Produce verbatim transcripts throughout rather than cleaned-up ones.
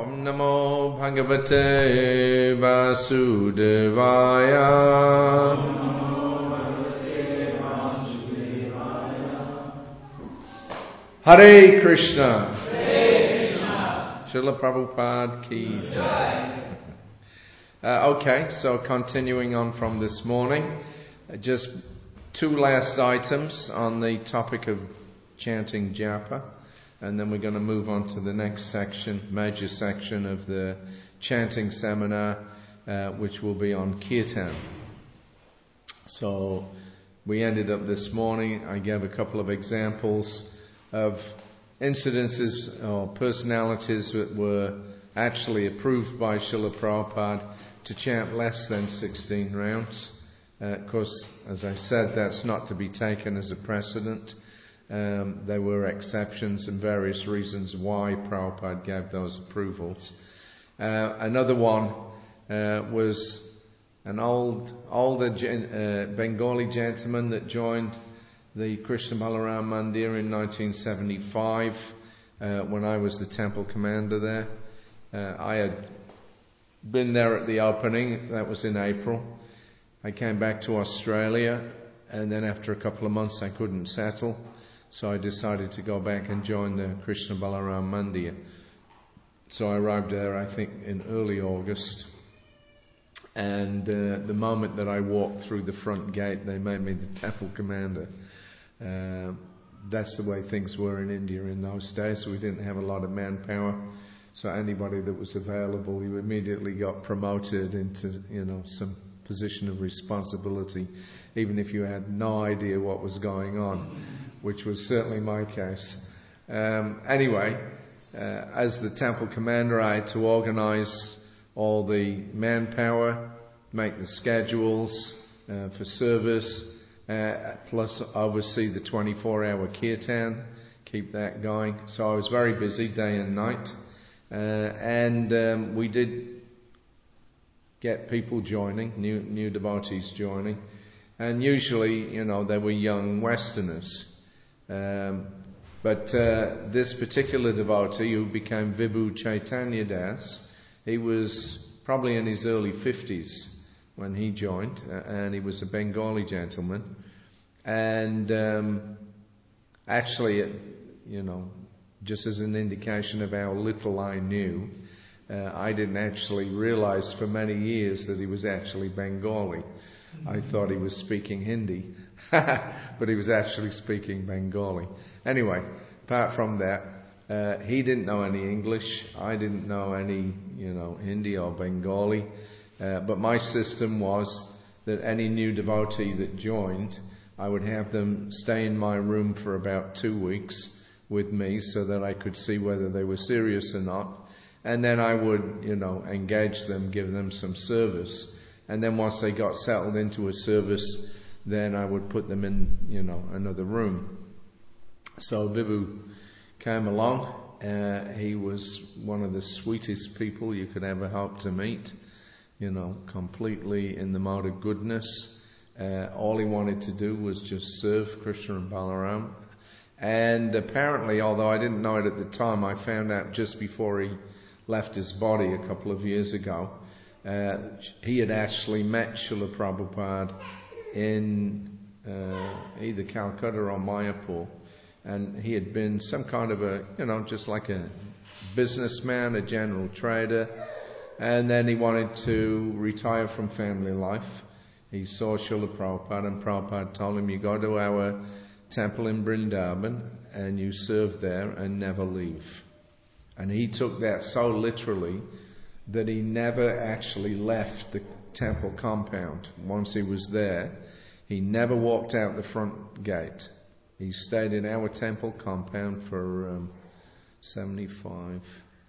Om Namo Bhagavate Vasudevaya. Hare Krishna. Hare Krishna. Srila Prabhupada ki jai. Uh, okay, so continuing on from this morning, uh, just two last items on the topic of chanting japa, and then we're going to move on to the next section, major section of the chanting seminar, uh, which will be on kirtan. So we ended up this morning, I gave a couple of examples of incidences or personalities that were actually approved by Srila Prabhupada to chant less than sixteen rounds. Uh, of course, as I said, that's not to be taken as a precedent. Um, there were exceptions and various reasons why Prabhupada gave those approvals. Uh, another one uh, was an old, older gen- uh, Bengali gentleman that joined the Krishna Balaram Mandir in nineteen seventy-five uh, when I was the temple commander there. Uh, I had been there at the opening, that was in April. I came back to Australia, and then after a couple of months I couldn't settle, so I decided to go back and join the Krishna Balaram Mandir. So I arrived there, I think, in early August, and uh, the moment that I walked through the front gate, they made me the temple commander. Uh, that's the way things were in India in those days. We didn't have a lot of manpower. So anybody that was available, you immediately got promoted into, you know, some position of responsibility, even if you had no idea what was going on, which was certainly my case. Um, anyway, uh, as the temple commander, I had to organise all the manpower, make the schedules uh, for service, uh, plus oversee the twenty-four hour kirtan, keep that going. So I was very busy day and night. Uh, and um, we did get people joining, new new devotees joining, and usually, you know, they were young Westerners. Um, but uh, this particular devotee who became Vibhu Chaitanya Das, he was probably in his early fifties when he joined, uh, and he was a Bengali gentleman. And um, actually, it, you know, just as an indication of how little I knew, uh, I didn't actually realize for many years that he was actually Bengali. I thought he was speaking Hindi, but he was actually speaking Bengali. Anyway, apart from that, uh, he didn't know any English. I didn't know any, you know, Hindi or Bengali. Uh, but my system was that any new devotee that joined, I would have them stay in my room for about two weeks with me so that I could see whether they were serious or not. And then I would, you know, engage them, give them some service. And then once they got settled into a service, then I would put them in, you know, another room. So Vibhu came along. Uh, he was one of the sweetest people you could ever hope to meet. You know, completely in the mode of goodness. Uh, all he wanted to do was just serve Krishna and Balaram. And apparently, although I didn't know it at the time, I found out just before he left his body a couple of years ago, uh, he had actually met Srila Prabhupada in uh, either Calcutta or Mayapur. And he had been some kind of a, you know, just like a businessman, a general trader. And then he wanted to retire from family life. He saw Srila Prabhupada, and Prabhupada told him, you go to our temple in Vrindavan and you serve there and never leave. And he took that so literally that he never actually left the temple compound. Once he was there, he never walked out the front gate. He stayed in our temple compound for um, seventy-five,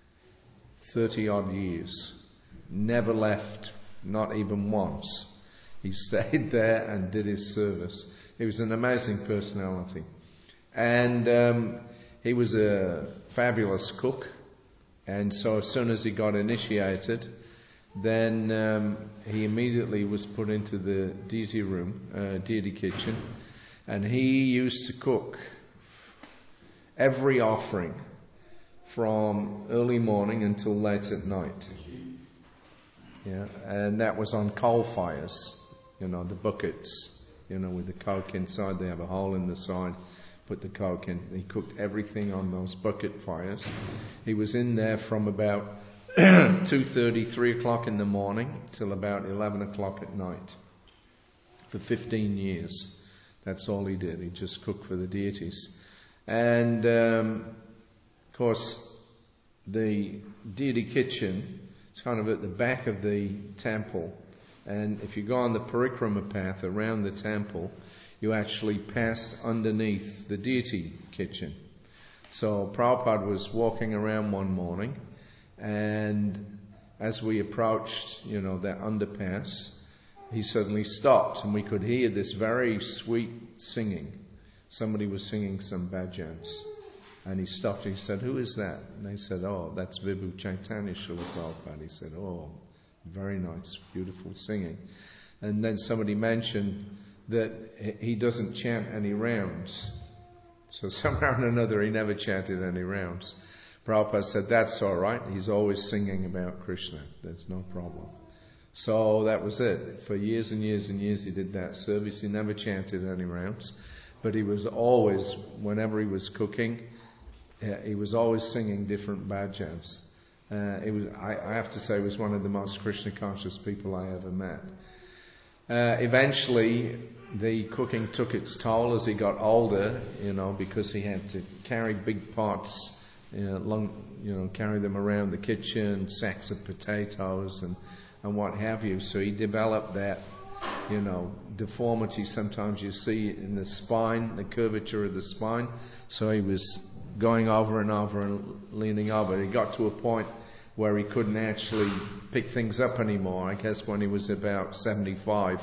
thirty odd years. Never left, not even once. He stayed there and did his service. He was an amazing personality. And um, he was a fabulous cook. And so as soon as he got initiated, then um, he immediately was put into the deity room, uh, deity kitchen. And he used to cook every offering from early morning until late at night. Yeah, and that was on coal fires, you know, the buckets, you know, with the coke inside. They have a hole in the side, put the coke in. He cooked everything on those bucket fires. He was in there from about two thirty, three o'clock in the morning till about eleven o'clock at night for fifteen years. That's all he did. He just cooked for the deities. And, um, of course, the deity kitchen is kind of at the back of the temple. And if you go on the parikrama path around the temple, you actually pass underneath the deity kitchen. So Prabhupada was walking around one morning, and as we approached, you know, that underpass, he suddenly stopped, and we could hear this very sweet singing. Somebody was singing some bhajans. And he stopped and he said, "Who is that?" And they said, "Oh, that's Vibhu Chaitanya Srila Prabhupada." He said, "Oh, very nice, beautiful singing." And then somebody mentioned that he doesn't chant any rounds. So somehow or another he never chanted any rounds. Prabhupada said, "That's all right. He's always singing about Krishna. There's no problem." So that was it. For years and years and years he did that service. He never chanted any rounds. But he was always, whenever he was cooking, he was always singing different bhajans. Uh, it was, I, I have to say, he was one of the most Krishna conscious people I ever met. Uh, eventually, the cooking took its toll as he got older, you know, because he had to carry big pots, you know, long, you know, carry them around the kitchen, sacks of potatoes and, and what have you. So he developed that, you know, deformity sometimes you see in the spine, the curvature of the spine. So he was going over and over and leaning over. He got to a point where he couldn't actually pick things up anymore, I guess when he was about seventy-five.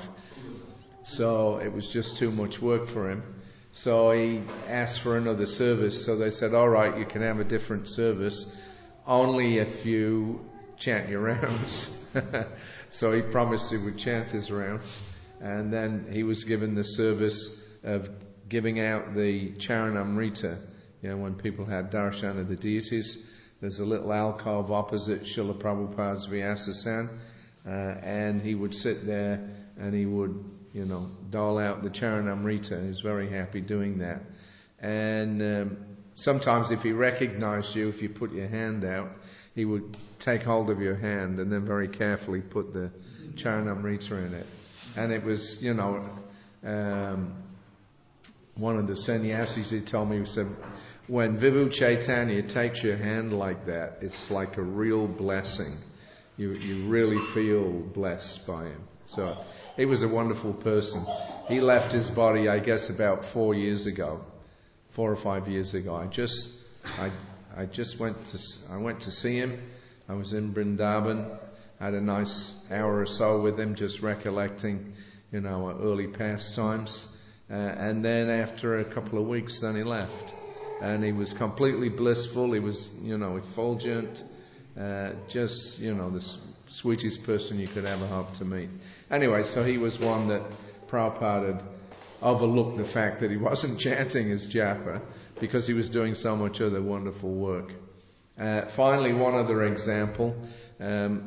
So it was just too much work for him. So he asked for another service. So they said, "All right, you can have a different service, only if you chant your rounds." So he promised he would chant his rounds. And then he was given the service of giving out the Charanamrita. You know, when people had darshan of the deities, there's a little alcove opposite Srila Prabhupada's Vyasasan, uh, and he would sit there and he would, you know, dole out the Charanamrita. He was very happy doing that. And um, sometimes if he recognized you, if you put your hand out, he would take hold of your hand and then very carefully put the Charanamrita in it. And it was, you know, um, one of the sannyasis, he told me, he said, when Vibhu Chaitanya takes your hand like that, it's like a real blessing. You you really feel blessed by him. So he was a wonderful person. He left his body, I guess, about four years ago, four or five years ago. I just I I just went to I went to see him. I was in Vrindavan. Had a nice hour or so with him, just recollecting, you know, early pastimes. Uh, and then after a couple of weeks, then he left. And he was completely blissful. He was, you know, effulgent. Uh, just, you know, the sweetest person you could ever hope to meet. Anyway, so he was one that Prabhupada had overlooked the fact that he wasn't chanting his japa because he was doing so much other wonderful work. Uh, finally, one other example. Um,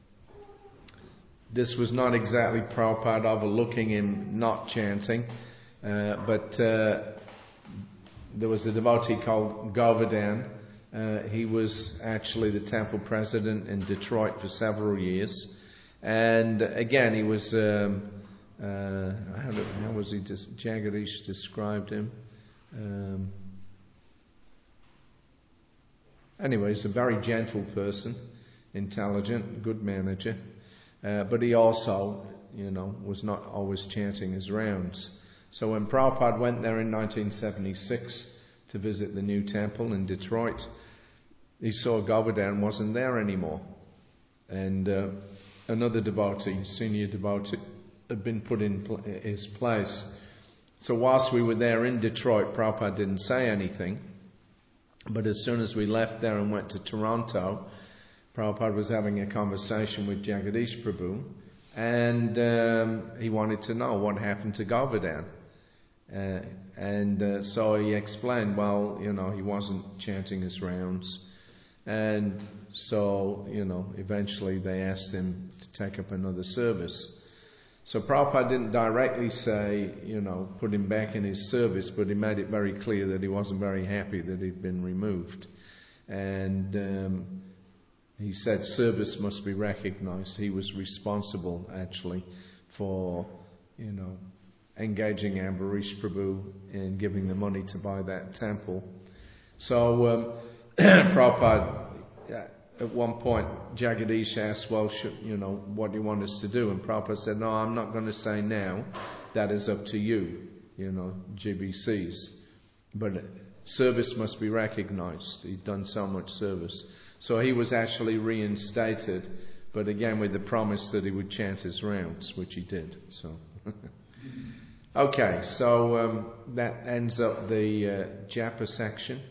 This was not exactly Prabhupada overlooking him not chanting, uh, but uh, there was a devotee called Govardhan. Uh, he was actually the temple president in Detroit for several years. And again, he was, um, uh, how, do, how was he, dis- Jagadish described him. Um, anyway, he's a very gentle person, intelligent, good manager. Uh, but he also, you know, was not always chanting his rounds. So when Prabhupada went there in nineteen seventy-six to visit the new temple in Detroit, he saw Govardhan wasn't there anymore. And uh, another devotee, senior devotee, had been put in pl- his place. So whilst we were there in Detroit, Prabhupada didn't say anything. But as soon as we left there and went to Toronto, Prabhupada was having a conversation with Jagadish Prabhu, and um, he wanted to know what happened to Govardhan. Uh, and uh, so he explained, well, you know, he wasn't chanting his rounds, And so, you know, eventually they asked him to take up another service. So Prabhupada didn't directly say, you know, put him back in his service, but he made it very clear that he wasn't very happy that he'd been removed. And um, he said service must be recognized. He was responsible, actually, for, you know, engaging Ambarish Prabhu in giving the money to buy that temple. So um, Prabhupada, at one point, Jagadish asked, well, should, you know, what do you want us to do? And Prabhupada said, no, I'm not going to say now. That is up to you, you know, G B Cs. But service must be recognized. He'd done so much service. So he was actually reinstated, but again with the promise that he would chant his rounds, which he did. So, okay, so um, that ends up the uh, Japa section.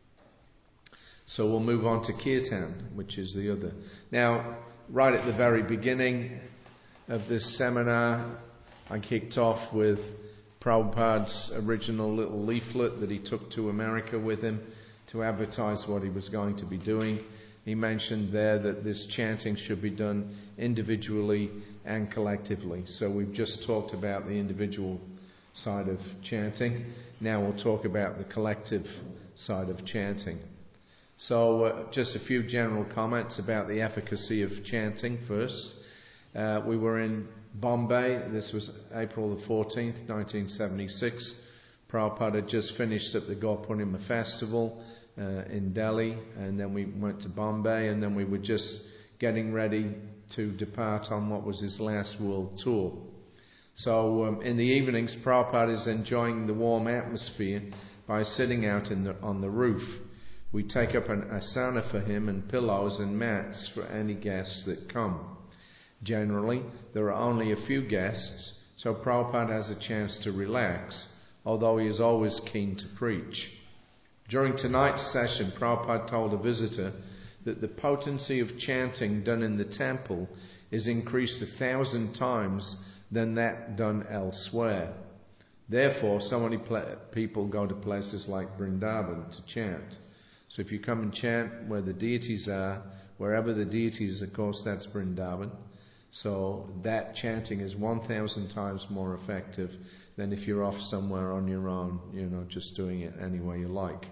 So we'll move on to Kirtan, which is the other. Now, right at the very beginning of this seminar, I kicked off with Prabhupada's original little leaflet that he took to America with him to advertise what he was going to be doing. He mentioned there that this chanting should be done individually and collectively. So we've just talked about the individual side of chanting. Now we'll talk about the collective side of chanting. So uh, just a few general comments about the efficacy of chanting first. Uh, we were in Bombay. This was April the fourteenth, nineteen seventy-six. Prabhupada had just finished at the Gaurpurnima festival uh, in Delhi, and then we went to Bombay, and then we were just getting ready to depart on what was his last world tour. So um, in the evenings, Prabhupada is enjoying the warm atmosphere by sitting out in the, on the roof. We take up an asana for him and pillows and mats for any guests that come. Generally, there are only a few guests, so Prabhupada has a chance to relax, although he is always keen to preach. During tonight's session, Prabhupada told a visitor that the potency of chanting done in the temple is increased a thousand times than that done elsewhere. Therefore, so many pla- people go to places like Vrindavan to chant. So if you come and chant where the deities are, wherever the deities, of course, that's Vrindavan. So that chanting is one thousand times more effective than if you're off somewhere on your own, you know, just doing it any way you like.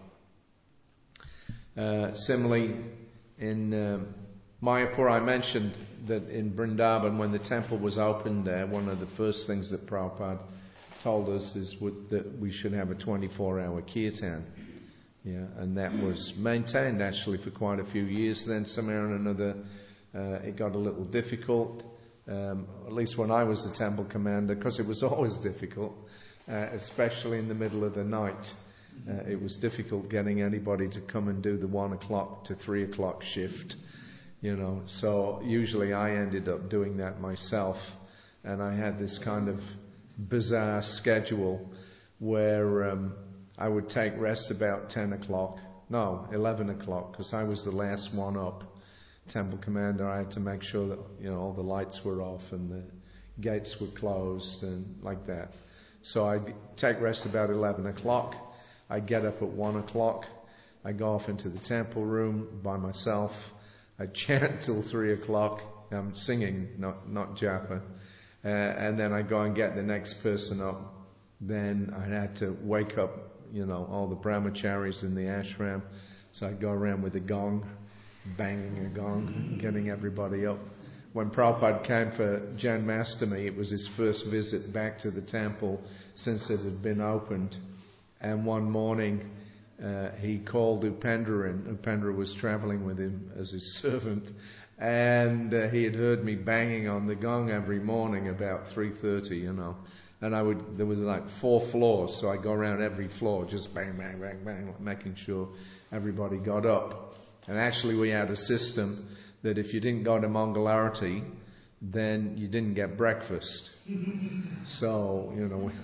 Uh, similarly, in um, Mayapur, I mentioned that in Vrindavan, when the temple was opened there, one of the first things that Prabhupada told us is would, that we should have a twenty-four hour kirtan. Yeah, and that was maintained actually for quite a few years. Then somehow or another, uh, it got a little difficult. Um, at least when I was the temple commander, because it was always difficult, uh, especially in the middle of the night. Uh, it was difficult getting anybody to come and do the one o'clock to three o'clock shift, you know. So usually I ended up doing that myself, and I had this kind of bizarre schedule where um, I would take rest about ten o'clock, no, eleven o'clock, because I was the last one up. Temple commander, I had to make sure that, you know, all the lights were off and the gates were closed and like that. So I'd take rest about eleven o'clock. I'd get up at one o'clock. I'd go off into the temple room by myself. I'd chant till three o'clock. I'm singing, not not japa. Uh, and then I'd go and get the next person up. Then I'd have to wake up, you know, all the brahmacharis in the ashram. So I'd go around with a gong, banging a gong, getting everybody up. When Prabhupada came for Janmashtami, it was his first visit back to the temple since it had been opened. And one morning, uh, he called Upendra in. Upendra was traveling with him as his servant. And uh, he had heard me banging on the gong every morning about three thirty, you know. And I would, there was like four floors, so I'd go around every floor, just bang, bang, bang, bang, making sure everybody got up. And actually we had a system that if you didn't go to Mangalarati, then you didn't get breakfast. So, you know,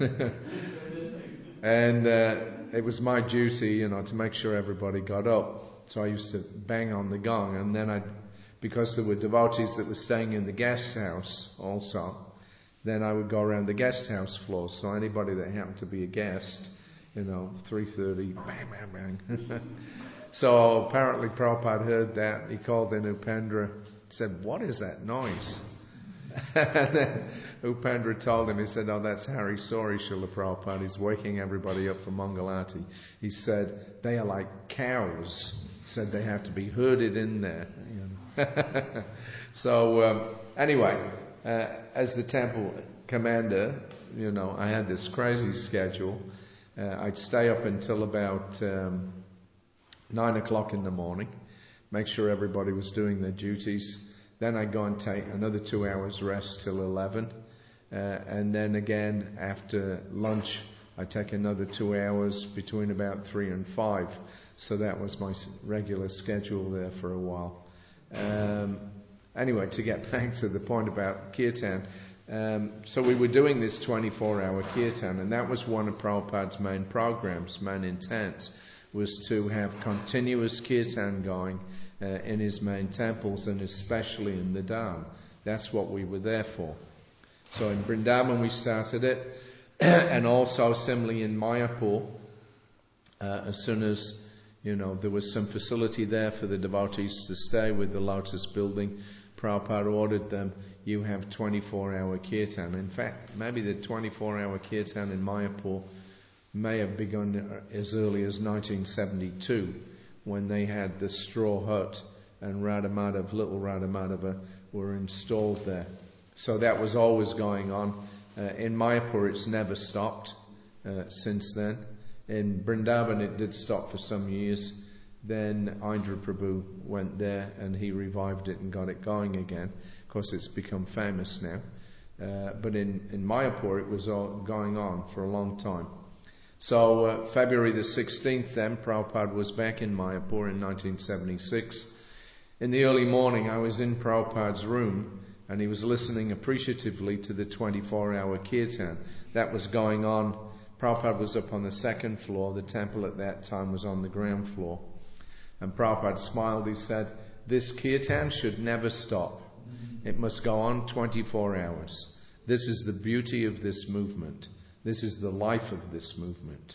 and uh, it was my duty, you know, to make sure everybody got up. So I used to bang on the gong, and then I'd, because there were devotees that were staying in the guest house also, then I would go around the guest house floors. So anybody that happened to be a guest, you know, three thirty, bang, bang, bang. So apparently Prabhupada heard that. He called in Upendra, said, "What is that noise?" And then Upendra told him, he said, "Oh, that's Hari Sori, Srila Prabhupada. He's waking everybody up for Mangalati." He said, "They are like cows." He said, "They have to be herded in there." You know. So um, anyway, uh, as the temple commander, you know, I had this crazy schedule. Uh, I'd stay up until about um, nine o'clock in the morning, make sure everybody was doing their duties. Then I'd go and take another two hours rest till eleven. Uh, and then again, after lunch, I'd take another two hours between about three and five. So that was my regular schedule there for a while. Um, anyway, to get back to the point about kirtan, um, so we were doing this twenty-four hour kirtan, and that was one of Prabhupada's main programs, main intent, was to have continuous kirtan going uh, in his main temples, and especially in the Dham. That's what we were there for. So in Vrindavan we started it, and also similarly in Mayapur, uh, as soon as, you know, there was some facility there for the devotees to stay with the Lotus building, Prabhupada ordered them, you have twenty-four hour kirtan. In fact, maybe the twenty-four hour kirtan in Mayapur may have begun as early as nineteen seventy-two, when they had the straw hut and Radhamadava, little Radhamadava, were installed there. So that was always going on. Uh, in Mayapur it's never stopped uh, since then. In Vrindavan it did stop for some years. Then Indra Prabhu went there and he revived it and got it going again. Of course it's become famous now. Uh, but in, in Mayapur it was all going on for a long time. So uh, February the sixteenth then, Prabhupada was back in Mayapur in nineteen seventy-six. In the early morning I was in Prabhupada's room and he was listening appreciatively to the twenty-four hour kirtan. That was going on. Prabhupada was up on the second floor. The temple at that time was on the ground floor. And Prabhupada smiled. He said, "This kirtan should never stop. It must go on twenty-four hours. This is the beauty of this movement. This is the life of this movement."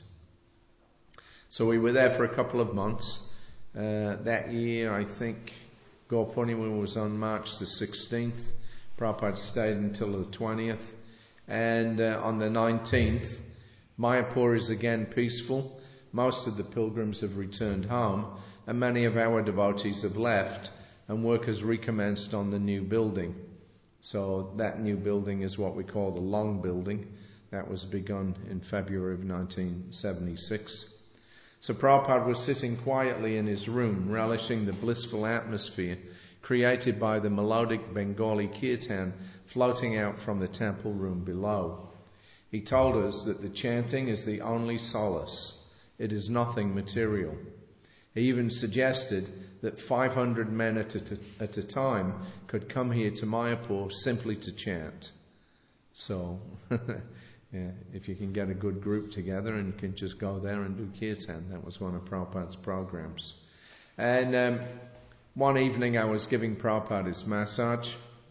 So we were there for a couple of months. Uh, that year, I think, Gaur Purnima was on March the sixteenth. Prabhupada stayed until the twentieth. And uh, on the nineteenth, Mayapur is again peaceful. Most of the pilgrims have returned home, and many of our devotees have left, and work has recommenced on the new building. So that new building is what we call the Long Building. That was begun in February of nineteen seventy-six. So Prabhupada was sitting quietly in his room, relishing the blissful atmosphere created by the melodic Bengali kirtan floating out from the temple room below. He told us that the chanting is the only solace. It is nothing material. He even suggested that five hundred men at a, at a time could come here to Mayapur simply to chant. So, yeah, if you can get a good group together and you can just go there and do kirtan. That was one of Prabhupada's programs. And um, one evening I was giving Prabhupada his massage,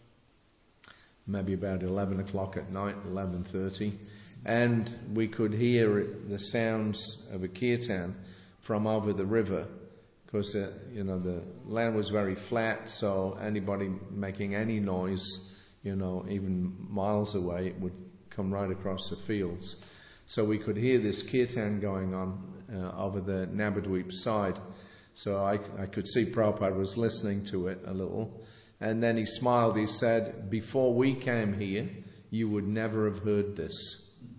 maybe about eleven o'clock at night, eleven thirty, and we could hear the sounds of a kirtan from over the river, because uh, you know the land was very flat, so anybody making any noise, you know, even miles away, it would come right across the fields. So we could hear this kirtan going on uh, over the Nabadweep side. So I, I could see Prabhupada was listening to it a little. And then he smiled. He said, "Before we came here, you would never have heard this."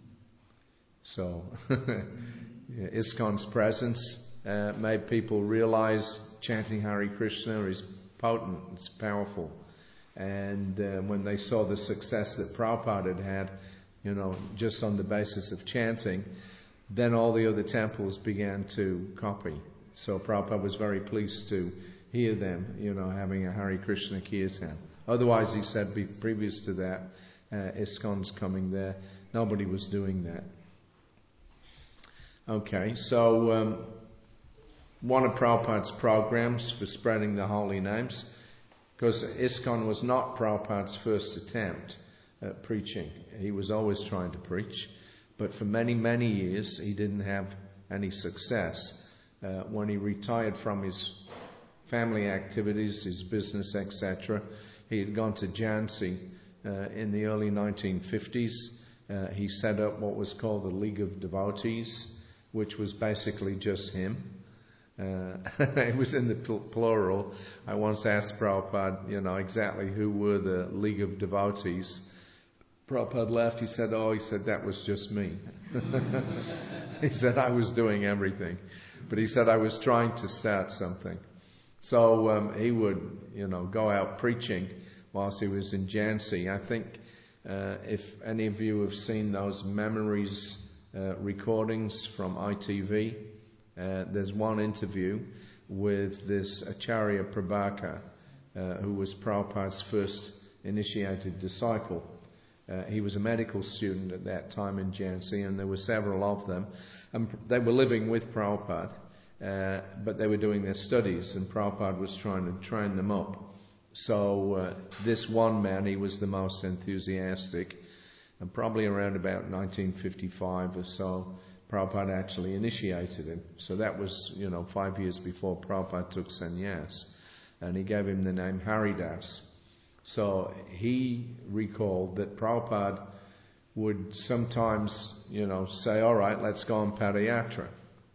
So yeah, ISKCON's presence uh, made people realize chanting Hare Krishna is potent, it's powerful. And uh, when they saw the success that Prabhupada had had, you know, just on the basis of chanting, then all the other temples began to copy. So Prabhupada was very pleased to hear them, you know, having a Hare Krishna kirtan. Otherwise, he said, be, previous to that, uh, ISKCON's coming there, nobody was doing that. Okay, so um, one of Prabhupada's programs for spreading the holy names, because ISKCON was not Prabhupada's first attempt at preaching. He was always trying to preach, But for many, many years, he didn't have any success. Uh, when he retired from his family activities, his business, et cetera, he had gone to Jhansi uh, in the early nineteen fifties. Uh, he set up what was called the League of Devotees, which was basically just him. Uh, it was in the pl- plural. I once asked Prabhupada, you know, exactly who were the League of Devotees. Prabhupada laughed. He said, oh, he said, that was just me. He said, I was doing everything. But he said, I was trying to start something. So um, he would, you know, go out preaching whilst he was in Jhansi. I think uh, if any of you have seen those memories uh, recordings from I T V, uh, there's one interview with this Acharya Prabhakar, uh, who was Prabhupada's first initiated disciple. Uh, he was a medical student at that time in Jhansi, and there were several of them. And they were living with Prabhupada, uh, but they were doing their studies, and Prabhupada was trying to train them up. So uh, this one man, he was the most enthusiastic, and probably around about nineteen fifty-five or so, Prabhupada actually initiated him. So that was, you know, five years before Prabhupada took sannyas, and he gave him the name Haridas. So he recalled that Prabhupada would sometimes, you know, say, all right, let's go on Padayatra.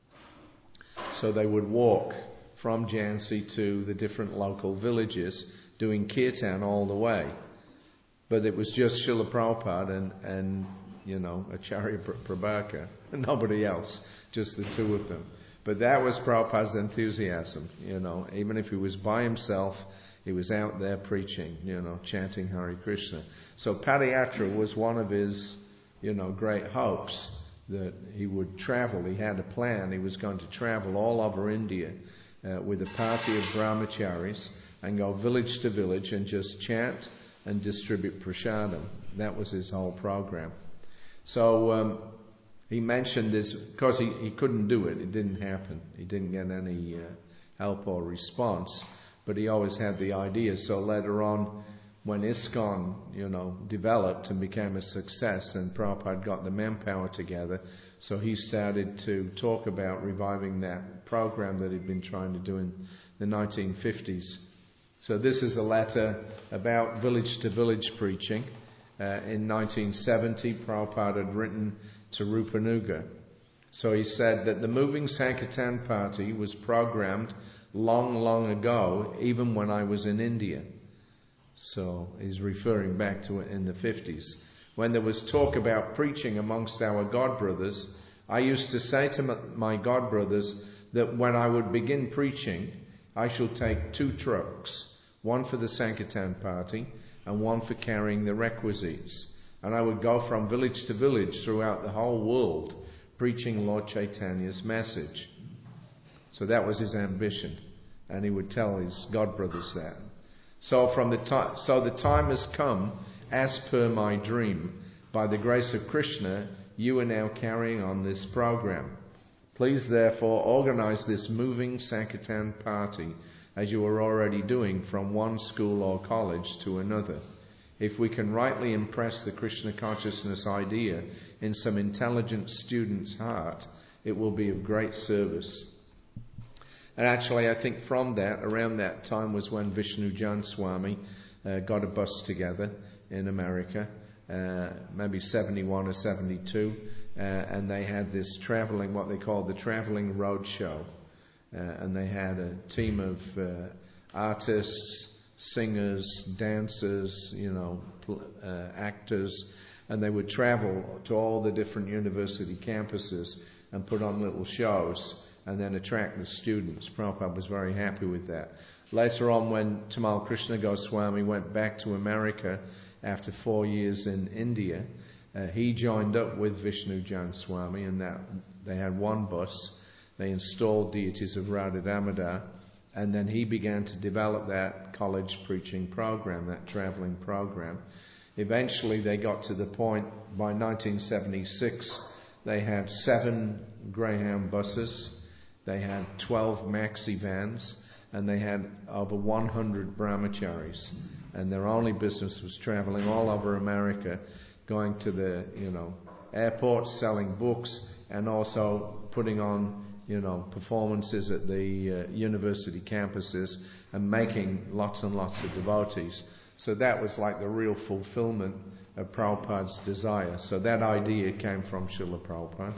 So they would walk from Jhansi to the different local villages, doing kirtan all the way. But it was just Srila Prabhupada and, and you know, Acharya Prabhakar, and nobody else, just the two of them. But that was Prabhupada's enthusiasm, you know, even if he was by himself, he was out there preaching, you know, chanting Hare Krishna. So Padayatra was one of his, you know, great hopes, that he would travel. He had a plan. He was going to travel all over India uh, with a party of brahmacharis and go village to village and just chant and distribute prasadam. That was his whole program. So um, he mentioned this because he, he couldn't do it. It didn't happen. He didn't get any uh, help or response. But he always had the idea. So later on, when ISKCON, you know, developed and became a success, and Prabhupada got the manpower together, so he started to talk about reviving that program that he'd been trying to do in the nineteen fifties. So this is a letter about village-to-village preaching. Uh, in nineteen seventy, Prabhupada had written to Rupanuga. So he said that the moving Sankirtan party was programmed long, long ago, even when I was in India. So he's referring back to it in the fifties. When there was talk about preaching amongst our God brothers, I used to say to my God brothers that when I would begin preaching, I shall take two trucks, one for the Sankirtan party and one for carrying the requisites. And I would go from village to village throughout the whole world, preaching Lord Chaitanya's message. So that was his ambition, and he would tell his God brothers that. So from the time, so the time has come, as per my dream. By the grace of Krishna, you are now carrying on this program. Please therefore organize this moving Sankirtan party, as you are already doing, from one school or college to another. If we can rightly impress the Krishna consciousness idea in some intelligent student's heart, it will be of great service. And actually, I think from that, around that time was when Vishnu Jan Swami uh, got a bus together in America, uh, maybe seventy-one or seventy-two, uh, and they had this traveling, what they called the traveling road show. Uh, and they had a team of uh, artists, singers, dancers, you know, pl- uh, actors, and they would travel to all the different university campuses and put on little shows and then attract the students. Prabhupada was very happy with that. Later on, when Tamal Krishna Goswami went back to America after four years in India, uh, he joined up with Vishnu Jan Swami, and that they had one bus. They installed deities of Radha Damodar, and then he began to develop that college preaching program, that traveling program. Eventually they got to the point, by nineteen seventy-six, they had seven Greyhound buses, they had twelve maxi vans, and they had over one hundred brahmacharis. And their only business was traveling all over America, going to the, you know, airport, selling books, and also putting on, you know, performances at the uh, university campuses and making lots and lots of devotees. So that was like the real fulfillment of Prabhupada's desire. So that idea came from Srila Prabhupada.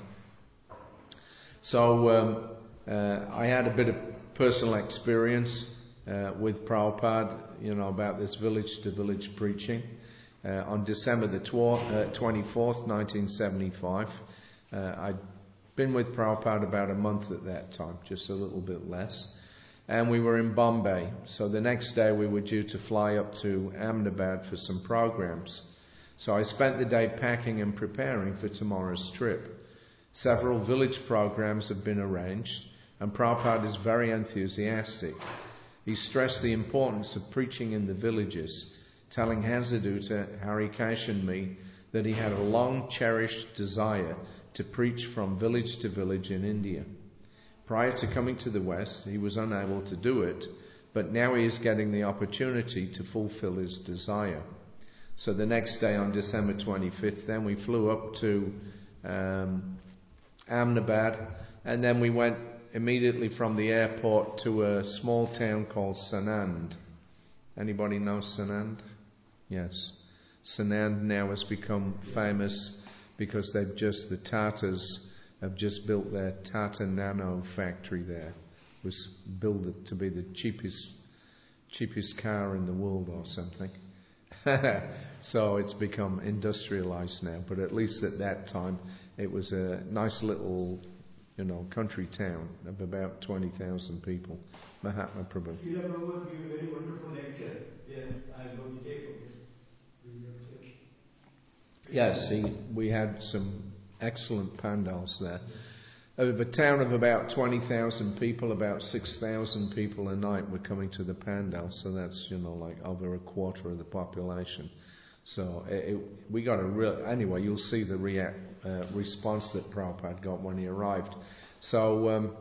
So um, uh, I had a bit of personal experience uh, with Prabhupada, you know, about this village-to-village preaching. Uh, on December the twenty-fourth, nineteen seventy-five, uh, I'd been with Prabhupada about a month at that time, just a little bit less. And we were in Bombay. So the next day we were due to fly up to Ahmedabad for some programs. So I spent the day packing and preparing for tomorrow's trip. Several village programs have been arranged, and Prabhupada is very enthusiastic. He stressed the importance of preaching in the villages, telling Hansadutta, Harikesh and me that he had a long cherished desire to preach from village to village in India. Prior to coming to the West, he was unable to do it, but now he is getting the opportunity to fulfill his desire. So the next day on December twenty-fifth, then we flew up to um, Ahmedabad, and then we went immediately from the airport to a small town called Sanand. Anybody know Sanand? Yes. Sanand now has become famous because they've just, the Tatas have just built their Tata Nano factory there. It was built to be the cheapest cheapest car in the world or something. So it's become industrialized now, but at least at that time it was a nice little, you know, country town of about twenty thousand people. Mahatma Prabhu. Srila Prabhupada gave a very wonderful lecture. Yeah, I got the tape of it. Yes, he, we had some excellent pandals there. Of a town of about twenty thousand people, about six thousand people a night were coming to the pandal, so that's, you know, like over a quarter of the population. So it, it, we got a real, anyway, you'll see the react, uh, response that Prabhupada got when he arrived. So um,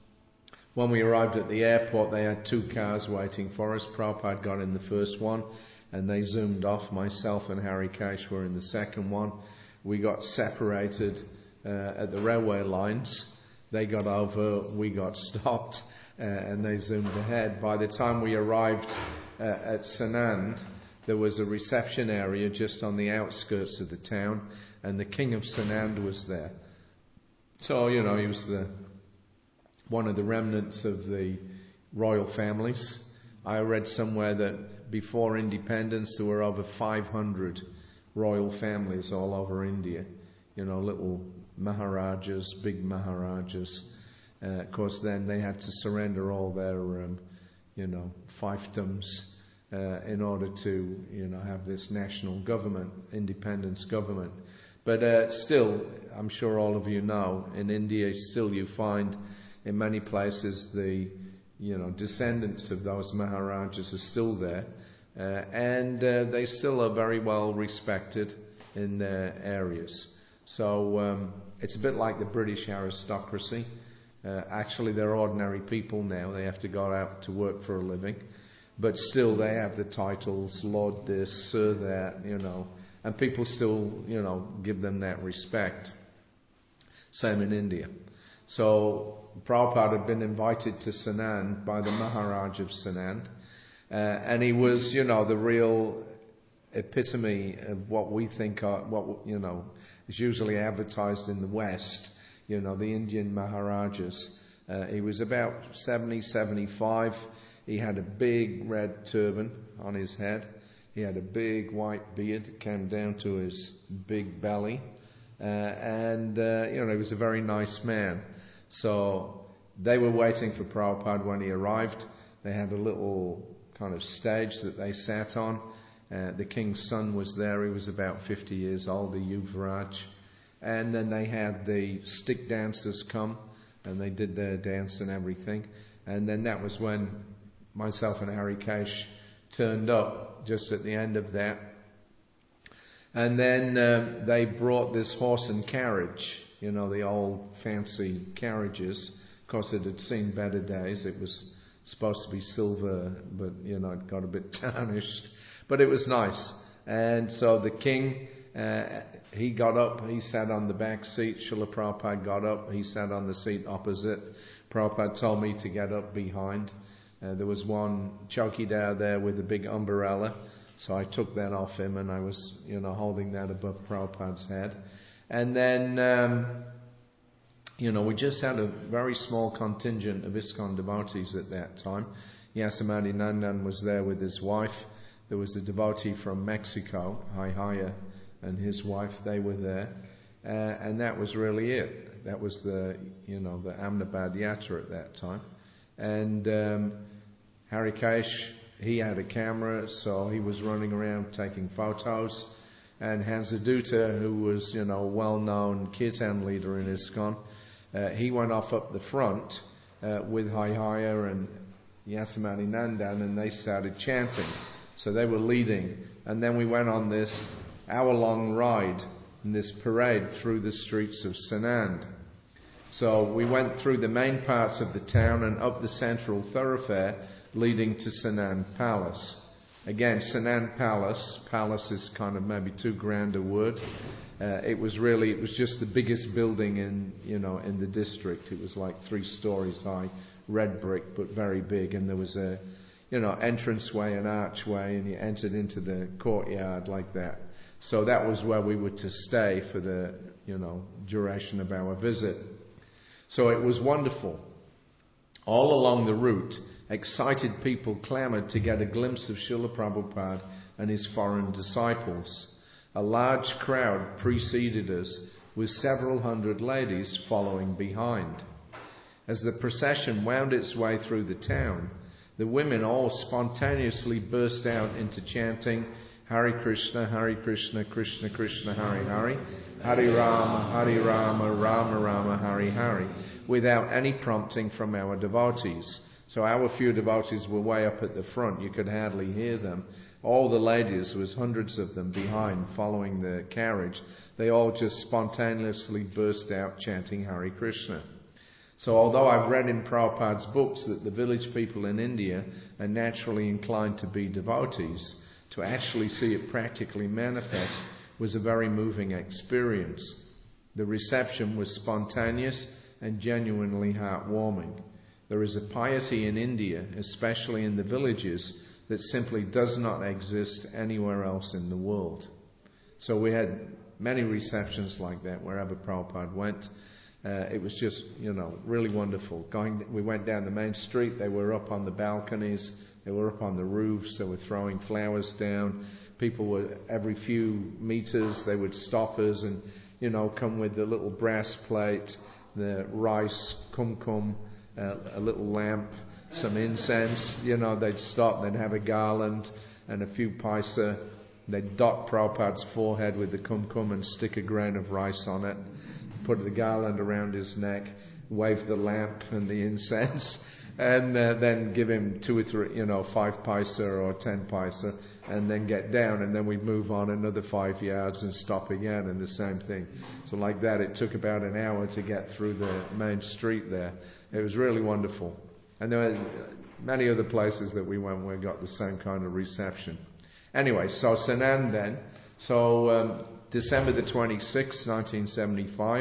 when we arrived at the airport, they had two cars waiting for us. Prabhupada got in the first one, and they zoomed off. Myself and Harikesh were in the second one. We got separated uh, at the railway lines. They got over, we got stopped, uh, and they zoomed ahead. By the time we arrived uh, at Sanand, there was a reception area just on the outskirts of the town, and the king of Sanand was there. So, you know, he was the one of the remnants of the royal families. I read somewhere that before independence there were over five hundred royal families all over India. You know, little Maharajas, big Maharajas. Uh, of course, then they had to surrender all their, um, you know, fiefdoms uh, in order to, you know, have this national government, independence government. But uh, still, I'm sure all of you know, in India still you find in many places the, you know, descendants of those Maharajas are still there. Uh, and uh, they still are very well respected in their areas. So um, it's a bit like the British aristocracy. Uh, actually, they're ordinary people now. They have to go out to work for a living. But still, they have the titles, Lord this, Sir that, you know. And people still, you know, give them that respect. Same in India. So Prabhupada had been invited to Sanand by the Maharaj of Sanand. Uh, and he was, you know, the real epitome of what we think are, what, you know, is usually advertised in the West, you know, the Indian Maharajas. Uh, he was about seventy, seventy-five. He had a big red turban on his head. He had a big white beard that came down to his big belly. Uh, and, uh, you know, he was a very nice man. So they were waiting for Prabhupada when he arrived. They had a little kind of stage that they sat on. Uh, the king's son was there. He was about fifty years old, the Yuvraj. And then they had the stick dancers come, and they did their dance and everything. And then that was when myself and Harikesh turned up, just at the end of that. And then um, they brought this horse and carriage, you know, the old fancy carriages. Of course, it had seen better days. It was supposed to be silver, but, you know, it got a bit tarnished. But it was nice. And so the king Uh, he got up, he sat on the back seat. Srila Prabhupada got up, he sat on the seat opposite. Prabhupada told me to get up behind. Uh, there was one chowkidar there with a big umbrella, so I took that off him and I was, you know, holding that above Prabhupada's head. And then, um, you know, we just had a very small contingent of ISKCON devotees at that time. Yasamati Nandan was there with his wife. There was a devotee from Mexico, Haihaya, and his wife. They were there, uh, and that was really it. That was the, you know, the Ahmedabad Yatra at that time. And um, Harikesh, he had a camera, so he was running around taking photos. And Hansadutta, who was, you know, a well-known kirtan leader in ISKCON, uh, he went off up the front uh, with Haihaya and Yasamati Nandan, and they started chanting. So they were leading. And then we went on this hour-long ride in this parade through the streets of Sanand. So we went through the main parts of the town and up the central thoroughfare leading to Sanand Palace. Again, Sanand Palace, palace is kind of maybe too grand a word. Uh, it was really, it was just the biggest building in, you know, in the district. It was like three stories high, red brick, but very big. And there was a, you know, entranceway, an archway, and you entered into the courtyard like that. So that was where we were to stay for the, you know, duration of our visit. So it was wonderful. All along the route, excited people clamoured to get a glimpse of Srila Prabhupada and his foreign disciples. A large crowd preceded us, with several hundred ladies following behind. As the procession wound its way through the town, the women all spontaneously burst out into chanting, Hare Krishna, Hare Krishna, Krishna Krishna, Hare Hare, Hare Rama, Hare Rama, Rama Rama, Hare Hare, without any prompting from our devotees. So our few devotees were way up at the front, you could hardly hear them. All the ladies, there was hundreds of them behind following the carriage, they all just spontaneously burst out chanting Hare Krishna. So although I've read in Prabhupada's books that the village people in India are naturally inclined to be devotees, to actually see it practically manifest was a very moving experience. The reception was spontaneous and genuinely heartwarming. There is a piety in India, especially in the villages, that simply does not exist anywhere else in the world. So we had many receptions like that wherever Prabhupada went. Uh, it was just, you know, really wonderful. Going, we went down the main street, they were up on the balconies, they were up on the roofs, they were throwing flowers down. People were, every few meters, they would stop us and, you know, come with the little brass plate, the rice, kumkum, uh, a little lamp, some incense, you know, they'd stop, they'd have a garland and a few paisa. They'd dot Prabhupada's forehead with the kumkum and stick a grain of rice on it, put the garland around his neck, wave the lamp and the incense, and uh, then give him two or three, you know, five paisa or ten paisa, and then get down, and then we'd move on another five yards and stop again, and the same thing. So like that, it took about an hour to get through the main street there. It was really wonderful. And there were many other places that we went where we got the same kind of reception. Anyway, so Sanand then. So um, December the twenty-sixth, nineteen seventy-five.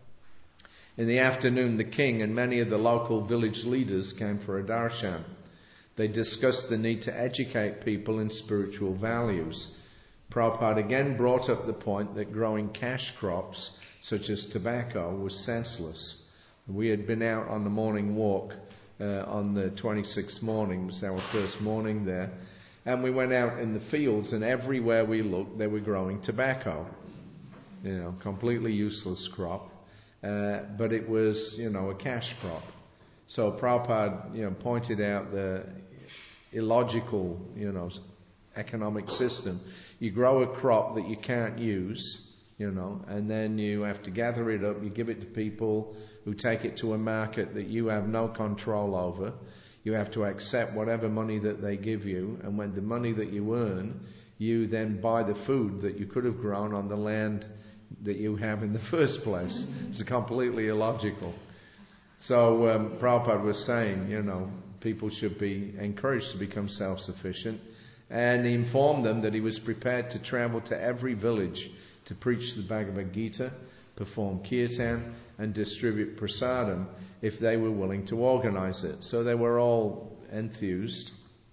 In the afternoon, the king and many of the local village leaders came for a darshan. They discussed the need to educate people in spiritual values. Prabhupada again brought up the point that growing cash crops, such as tobacco, was senseless. We had been out on the morning walk uh, on the twenty-sixth morning, it was our first morning there, and we went out in the fields, and everywhere we looked, they were growing tobacco. You know, completely useless crop. Uh, but it was, you know, a cash crop. So Prabhupada, you know, pointed out the illogical, you know, economic system. You grow a crop that you can't use, you know, and then you have to gather it up, you give it to people who take it to a market that you have no control over. You have to accept whatever money that they give you, and when the money that you earn, you then buy the food that you could have grown on the land that you have in the first place. It's completely illogical. So um, Prabhupada was saying, you know, people should be encouraged to become self-sufficient, and he informed them that he was prepared to travel to every village to preach the Bhagavad Gita, perform kirtan, and distribute prasadam if they were willing to organize it. So they were all enthused.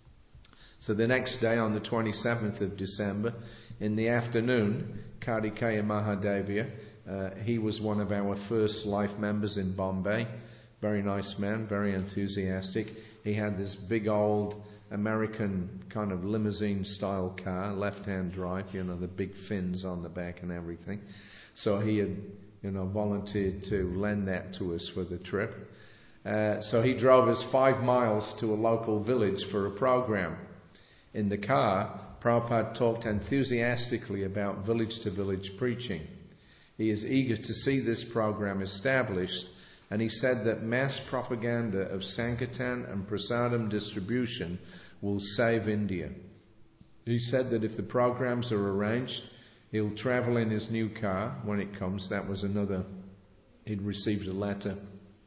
So the next day, on the twenty-seventh of December, in the afternoon, Kartikeya Mahadevia, uh, he was one of our first life members in Bombay. Very nice man, very enthusiastic. He had this big old American kind of limousine style car, left-hand drive, you know, the big fins on the back and everything. So he had, you know, volunteered to lend that to us for the trip. Uh, so he drove us five miles to a local village for a program. In the car, Prabhupada talked enthusiastically about village-to-village preaching. He is eager to see this program established, and he said that mass propaganda of Sankirtan and Prasadam distribution will save India. He said that if the programs are arranged, he'll travel in his new car when it comes. That was another, he'd received a letter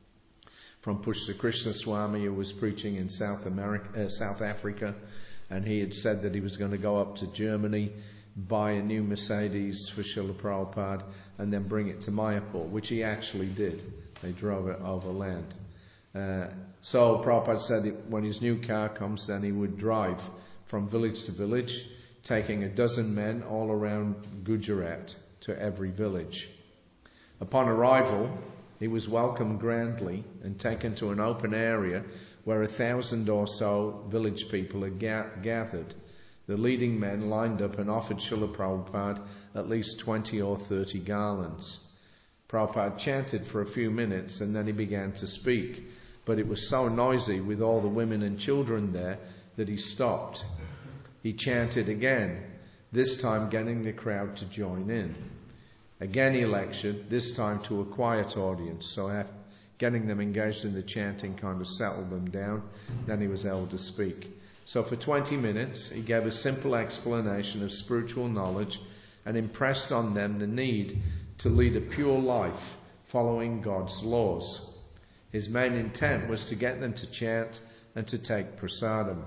from Pushpa Krishna Swami, who was preaching in South America, uh, South Africa, and he had said that he was going to go up to Germany, buy a new Mercedes for Srila Prabhupada, and then bring it to Mayapur, which he actually did. They drove it overland. Uh, so Prabhupada said that when his new car comes, then he would drive from village to village, taking a dozen men all around Gujarat to every village. Upon arrival, he was welcomed grandly and taken to an open area where a thousand or so village people had ga- gathered. The leading men lined up and offered Srila Prabhupada at least twenty or thirty garlands. Prabhupada chanted for a few minutes and then he began to speak, but it was so noisy with all the women and children there that he stopped. He chanted again, this time getting the crowd to join in. Again he lectured, this time to a quiet audience, so after getting them engaged in the chanting kind of settled them down. Then he was able to speak. So for twenty minutes he gave a simple explanation of spiritual knowledge and impressed on them the need to lead a pure life following God's laws. His main intent was to get them to chant and to take prasadam.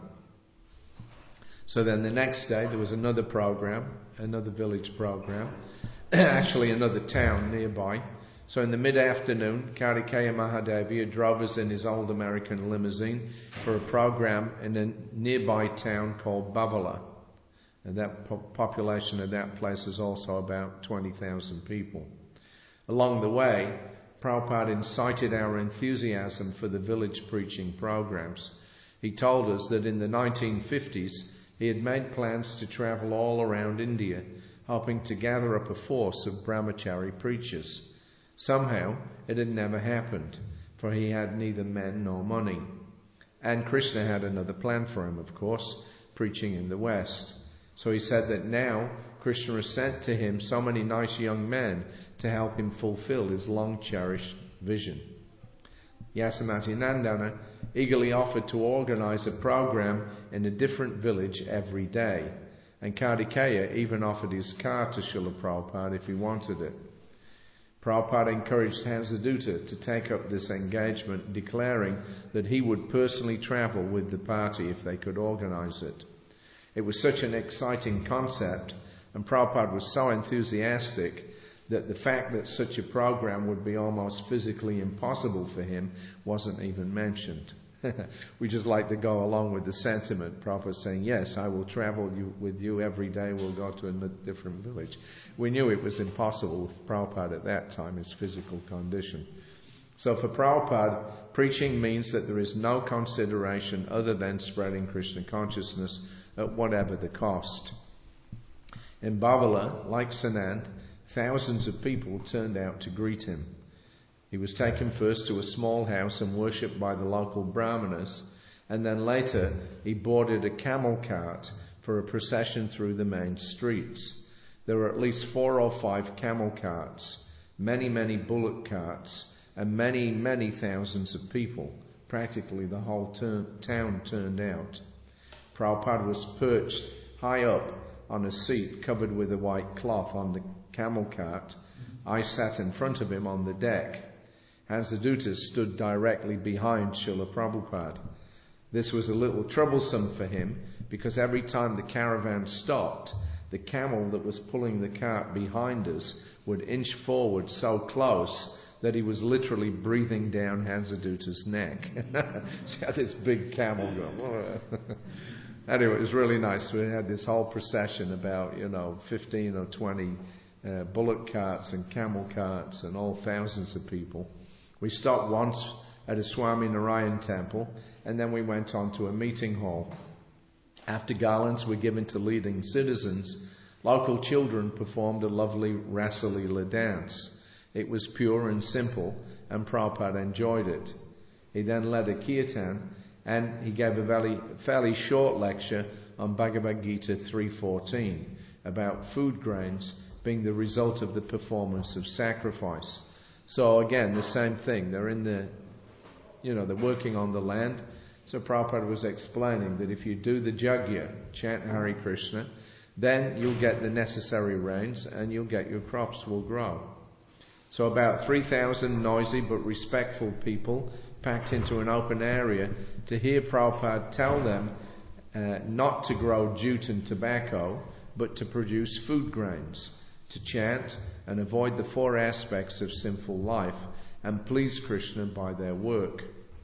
So then the next day there was another program, another village program, actually another town nearby. So in the mid-afternoon, Kartikeya Mahadevia drove us in his old American limousine for a program in a nearby town called Bavala. And that po- population of that place is also about twenty thousand people. Along the way, Prabhupada incited our enthusiasm for the village preaching programs. He told us that in the nineteen fifties, he had made plans to travel all around India, hoping to gather up a force of brahmachari preachers. Somehow, it had never happened, for he had neither men nor money. And Krishna had another plan for him, of course, preaching in the West. So he said that now Krishna has sent to him so many nice young men to help him fulfill his long-cherished vision. Yasomati Nandana eagerly offered to organize a program in a different village every day, and Kartikeya even offered his car to Srila Prabhupada if he wanted it. Prabhupada encouraged Hansadutta to take up this engagement, declaring that he would personally travel with the party if they could organize it. It was such an exciting concept, and Prabhupada was so enthusiastic that the fact that such a program would be almost physically impossible for him wasn't even mentioned. We just like to go along with the sentiment. Prabhupada saying, yes, I will travel you, with you every day, we'll go to a different village. We knew it was impossible with Prabhupada at that time, his physical condition. So for Prabhupada, preaching means that there is no consideration other than spreading Krishna consciousness at whatever the cost. In Bavala, like Sanand, thousands of people turned out to greet him. He was taken first to a small house and worshipped by the local brahmanas, and then later he boarded a camel cart for a procession through the main streets. There were at least four or five camel carts, many, many bullock carts, and many, many thousands of people. Practically the whole ter- town turned out. Prabhupada was perched high up on a seat covered with a white cloth on the camel cart. I sat in front of him on the deck. Hansadutta stood directly behind Srila Prabhupada. This was a little troublesome for him because every time the caravan stopped, the camel that was pulling the cart behind us would inch forward so close that he was literally breathing down Hansaduta's neck. So he had this big camel going. Anyway, it was really nice. We had this whole procession, about, you know, fifteen or twenty uh, bullock carts and camel carts and all thousands of people. We stopped once at a Swami Narayan temple, and then we went on to a meeting hall. After garlands were given to leading citizens, local children performed a lovely Rasa Leela dance. It was pure and simple, and Prabhupada enjoyed it. He then led a kirtan, and he gave a very, fairly short lecture on Bhagavad Gita three fourteen about food grains being the result of the performance of sacrifice. So again, the same thing. They're in the, you know, they're working on the land. So Prabhupada was explaining that if you do the Jagya, chant Hare Krishna, then you'll get the necessary rains and you'll get your crops will grow. So about three thousand noisy but respectful people packed into an open area to hear Prabhupada tell them uh, not to grow jute and tobacco, but to produce food grains, to chant and avoid the four aspects of sinful life and please Krishna by their work.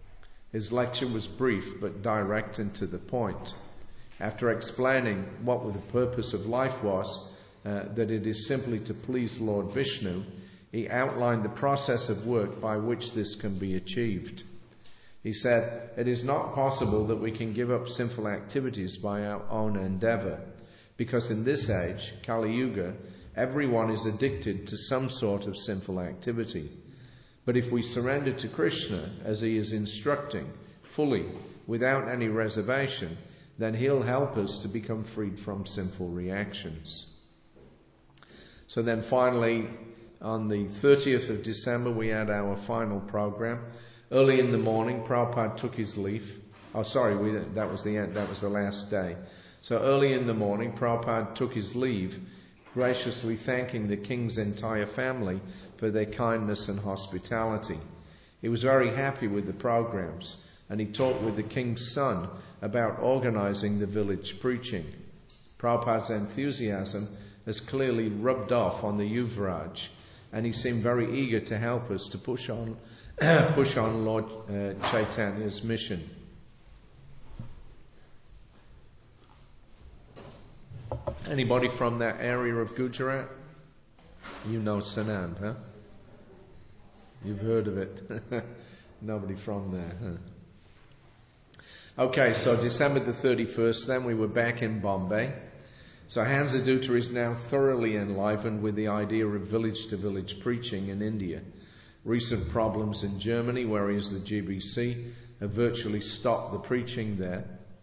His lecture was brief but direct and to the point. After explaining what the purpose of life was, uh, that it is simply to please Lord Vishnu, he outlined the process of work by which this can be achieved. He said, it is not possible that we can give up sinful activities by our own endeavour, because in this age, Kali Yuga, everyone is addicted to some sort of sinful activity. But if we surrender to Krishna, as he is instructing, fully, without any reservation, then he'll help us to become freed from sinful reactions. So then finally, on the thirtieth of December, we had our final program. Early in the morning, Prabhupada took his leave. Oh, sorry, we, that was the end, that was the last day. So early in the morning, Prabhupada took his leave, graciously thanking the king's entire family for their kindness and hospitality. He was very happy with the programs, and he talked with the king's son about organizing the village preaching. Prabhupada's enthusiasm has clearly rubbed off on the Yuvraj, and he seemed very eager to help us to push on push on Lord uh, Chaitanya's mission. Anybody from that area of Gujarat? You know Sanand, huh? You've heard of it. Nobody from there, huh? Okay, so December the thirty-first, then we were back in Bombay. So Hansadutta is now thoroughly enlivened with the idea of village-to-village preaching in India. Recent problems in Germany, where he is the G B C, have virtually stopped the preaching there.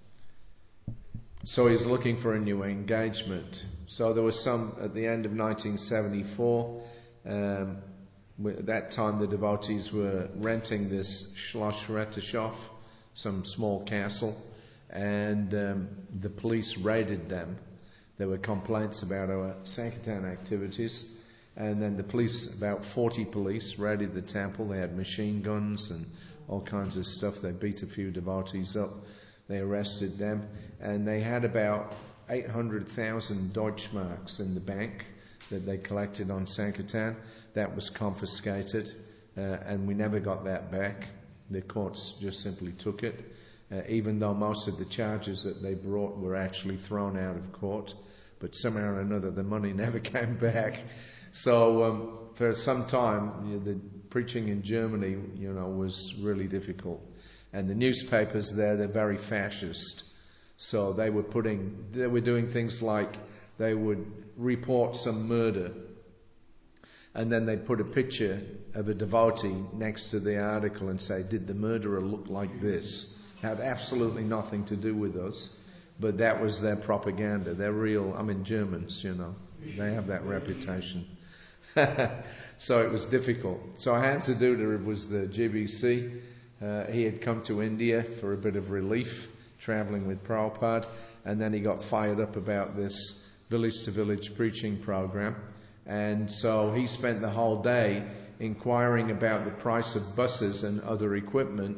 So he's looking for a new engagement. So there was some at the end of nineteen seventy-four. Um, at that time, the devotees were renting this Schloss Retashov, some small castle, and um, the police raided them. There were complaints about our Sankirtan activities, and then the police, about forty police, raided the temple. They had machine guns and all kinds of stuff. They beat a few devotees up. They arrested them, and they had about eight hundred thousand Deutschmarks in the bank that they collected on Sankirtan. That was confiscated, uh, and we never got that back. The courts just simply took it. Uh, even though most of the charges that they brought were actually thrown out of court, but somehow or another the money never came back. So um, for some time, you know, the preaching in Germany, you know, was really difficult. And the newspapers there, they're very fascist. So they were putting, they were doing things like they would report some murder, and then they'd put a picture of a devotee next to the article and say, did the murderer look like this? Had absolutely nothing to do with us, but that was their propaganda. They're real, I mean, Germans, you know, they have that reputation. So it was difficult. So Hansadutta was the G B C. Uh, he had come to India for a bit of relief, travelling with Prabhupada, and then he got fired up about this village-to-village preaching program. And so he spent the whole day inquiring about the price of buses and other equipment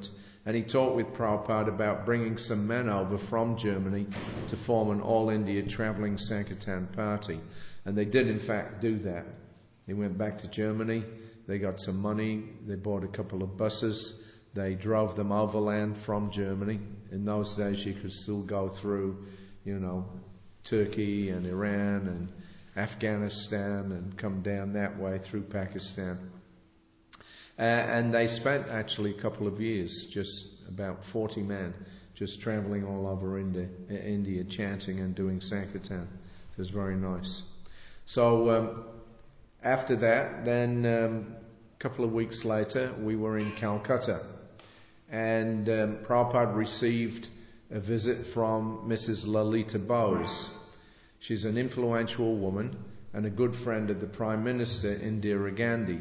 And he talked with Prabhupada about bringing some men over from Germany to form an all-India travelling Sankirtan party. And they did in fact do that. They went back to Germany, they got some money, they bought a couple of buses, they drove them overland from Germany. In those days you could still go through, you know, Turkey and Iran and Afghanistan and come down that way through Pakistan. Uh, and they spent actually a couple of years, just about forty men, just travelling all over India, India chanting and doing Sankirtan. It was very nice. So um, after that, then um, a couple of weeks later, we were in Calcutta. And um, Prabhupada received a visit from Missus Lalita Bose. She's an influential woman and a good friend of the Prime Minister, Indira Gandhi.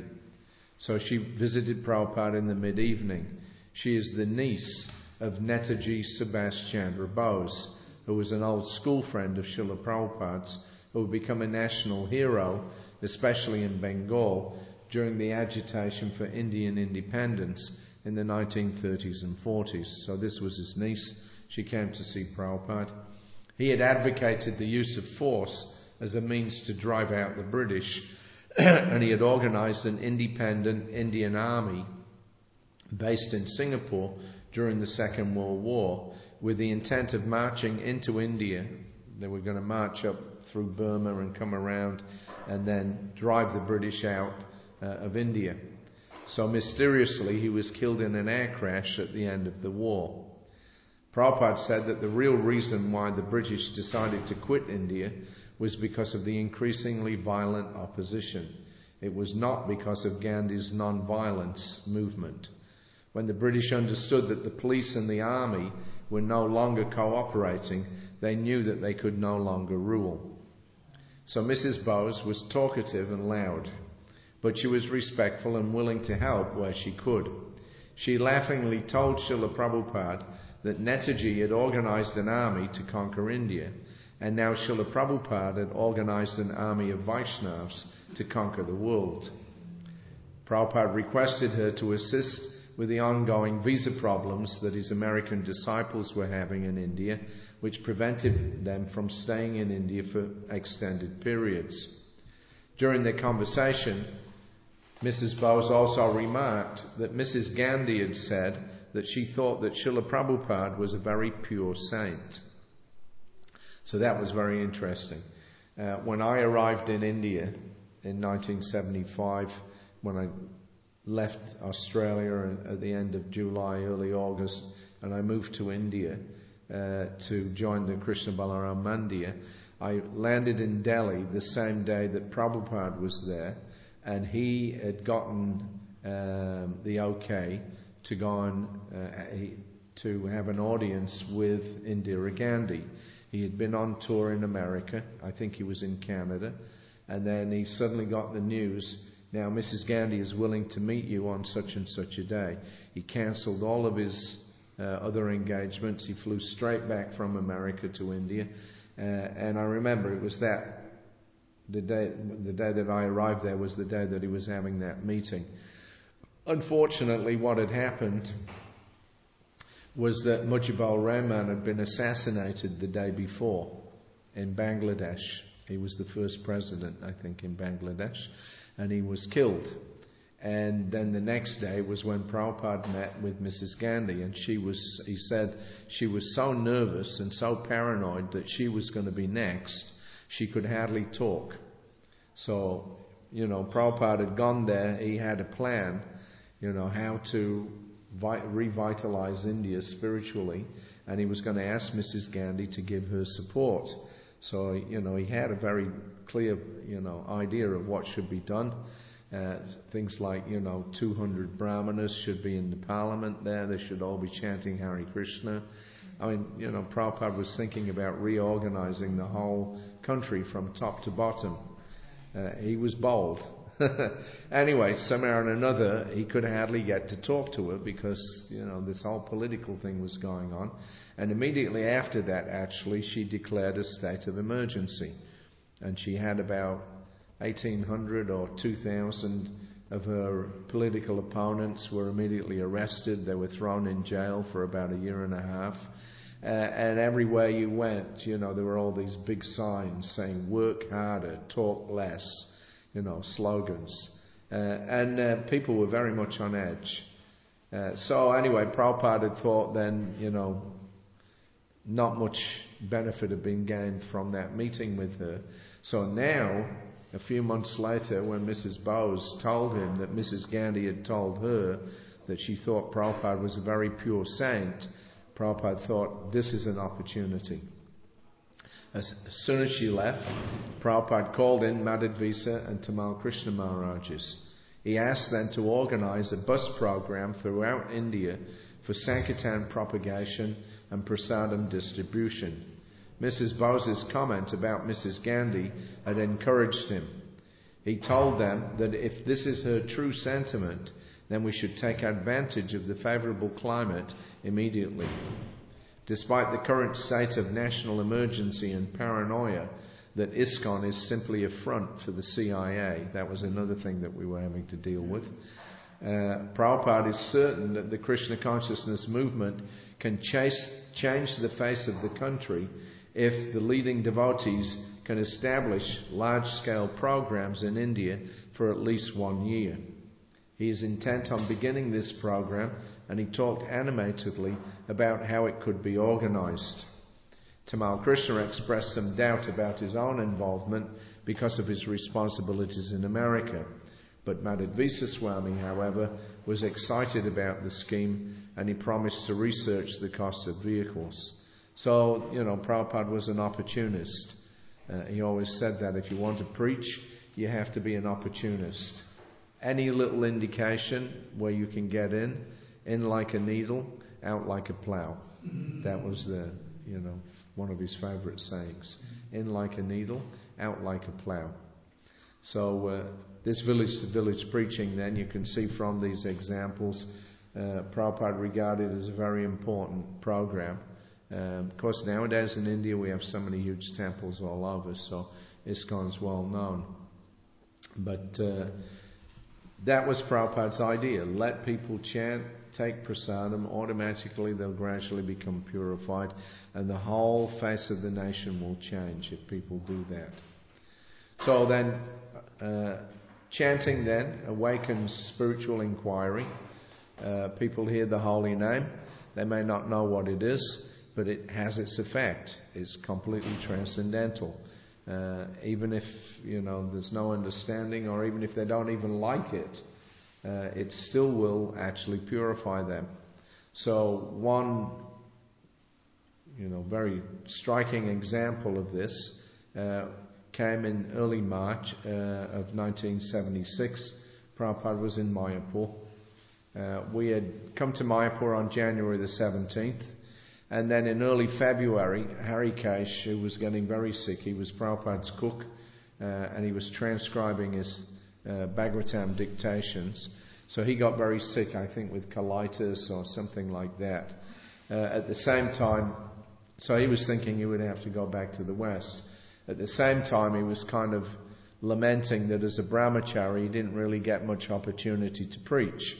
So she visited Prabhupada in the mid-evening. She is the niece of Netaji Subhash Chandra Bose, who was an old school friend of Srila Prabhupada's, who would become a national hero, especially in Bengal, during the agitation for Indian independence in the nineteen thirties and forties. So this was his niece. She came to see Prabhupada. He had advocated the use of force as a means to drive out the British, and he had organised an independent Indian army based in Singapore during the Second World War with the intent of marching into India. They were going to march up through Burma and come around and then drive the British out uh, of India. So mysteriously he was killed in an air crash at the end of the war. Prabhupada said that the real reason why the British decided to quit India was because of the increasingly violent opposition. It was not because of Gandhi's non-violence movement. When the British understood that the police and the army were no longer cooperating, they knew that they could no longer rule. So Missus Bose was talkative and loud, but she was respectful and willing to help where she could. She laughingly told Srila Prabhupada that Netaji had organised an army to conquer India, and now Srila Prabhupada had organised an army of Vaishnavas to conquer the world. Prabhupada requested her to assist with the ongoing visa problems that his American disciples were having in India, which prevented them from staying in India for extended periods. During their conversation, Missus Bose also remarked that Missus Gandhi had said that she thought that Srila Prabhupada was a very pure saint. So that was very interesting. Uh, when I arrived in India in nineteen seventy-five, when I left Australia at the end of July, early August, and I moved to India uh, to join the Krishna Balaram Mandir, I landed in Delhi the same day that Prabhupada was there, and he had gotten um, the okay to go on uh, he, to have an audience with Indira Gandhi. He had been on tour in America, I think he was in Canada, and then he suddenly got the news, now Missus Gandhi is willing to meet you on such and such a day. He cancelled all of his uh, other engagements. He flew straight back from America to India, uh, and I remember it was that the day the day that I arrived there was the day that he was having that meeting. Unfortunately, what had happened was that Mujibur Rahman had been assassinated the day before in Bangladesh. He was the first president, I think, in Bangladesh, and he was killed. And then the next day was when Prabhupada met with Missus Gandhi, and she was, he said, she was so nervous and so paranoid that she was going to be next, she could hardly talk. So, you know, Prabhupada had gone there, he had a plan, you know, how to revitalize India spiritually, and he was going to ask Missus Gandhi to give her support. So, you know, he had a very clear, you know, idea of what should be done. Uh, things like, you know, two hundred brahmanas should be in the parliament there. They should all be chanting Hare Krishna. I mean, you know, Prabhupada was thinking about reorganizing the whole country from top to bottom. Uh, he was bold. Anyway, somehow or another, he could hardly get to talk to her because, you know, this whole political thing was going on. And immediately after that, actually, she declared a state of emergency. And she had about eighteen hundred or two thousand of her political opponents were immediately arrested. They were thrown in jail for about a year and a half. Uh, and everywhere you went, you know, there were all these big signs saying, work harder, talk less, you know, slogans. Uh, and uh, people were very much on edge. Uh, so anyway, Prabhupada had thought then, you know, not much benefit had been gained from that meeting with her. So now, a few months later, when Missus Bose told him that Missus Gandhi had told her that she thought Prabhupada was a very pure saint, Prabhupada thought, this is an opportunity. As, as soon as she left, Prabhupada called in Madhvisa and Tamal Krishna Maharajas. He asked them to organize a bus program throughout India for Sankirtan propagation and prasadam distribution. Missus Bose's comment about Missus Gandhi had encouraged him. He told them that if this is her true sentiment, then we should take advantage of the favourable climate immediately. Despite the current state of national emergency and paranoia that ISKCON is simply a front for the C I A, that was another thing that we were having to deal with. Uh, Prabhupada is certain that the Krishna consciousness movement can chase, change the face of the country if the leading devotees can establish large-scale programs in India for at least one year. He is intent on beginning this program, and he talked animatedly about how it could be organized. Tamal Krishna expressed some doubt about his own involvement because of his responsibilities in America. But Madhvisa Swami, however, was excited about the scheme, and he promised to research the cost of vehicles. So, you know, Prabhupada was an opportunist. Uh, he always said that if you want to preach, you have to be an opportunist. Any little indication where you can get in, in like a needle, out like a plough. That was the, you know, one of his favourite sayings. In like a needle, out like a plough. So uh, this village-to-village preaching, then, you can see from these examples, uh, Prabhupada regarded as a very important program. Um, of course, nowadays in India we have so many huge temples all over, so ISKCON is well known. But uh, that was Prabhupada's idea. Let people chant, take prasadam, automatically they'll gradually become purified, and the whole face of the nation will change if people do that. So then, uh, chanting then awakens spiritual inquiry. Uh, people hear the holy name. They may not know what it is, but it has its effect. It's completely transcendental. Uh, even if, you know, there's no understanding, or even if they don't even like it, uh, it still will actually purify them. So one, you know, very striking example of this uh, came in early March uh, of nineteen seventy-six. Prabhupada was in Mayapur. Uh, we had come to Mayapur on January the seventeenth. And then in early February, Harikesh, who was getting very sick, he was Prabhupada's cook, uh, and he was transcribing his uh, Bhagavatam dictations. So he got very sick, I think, with colitis or something like that. Uh, at the same time, so he was thinking he would have to go back to the West. At the same time, he was kind of lamenting that as a brahmachari, he didn't really get much opportunity to preach.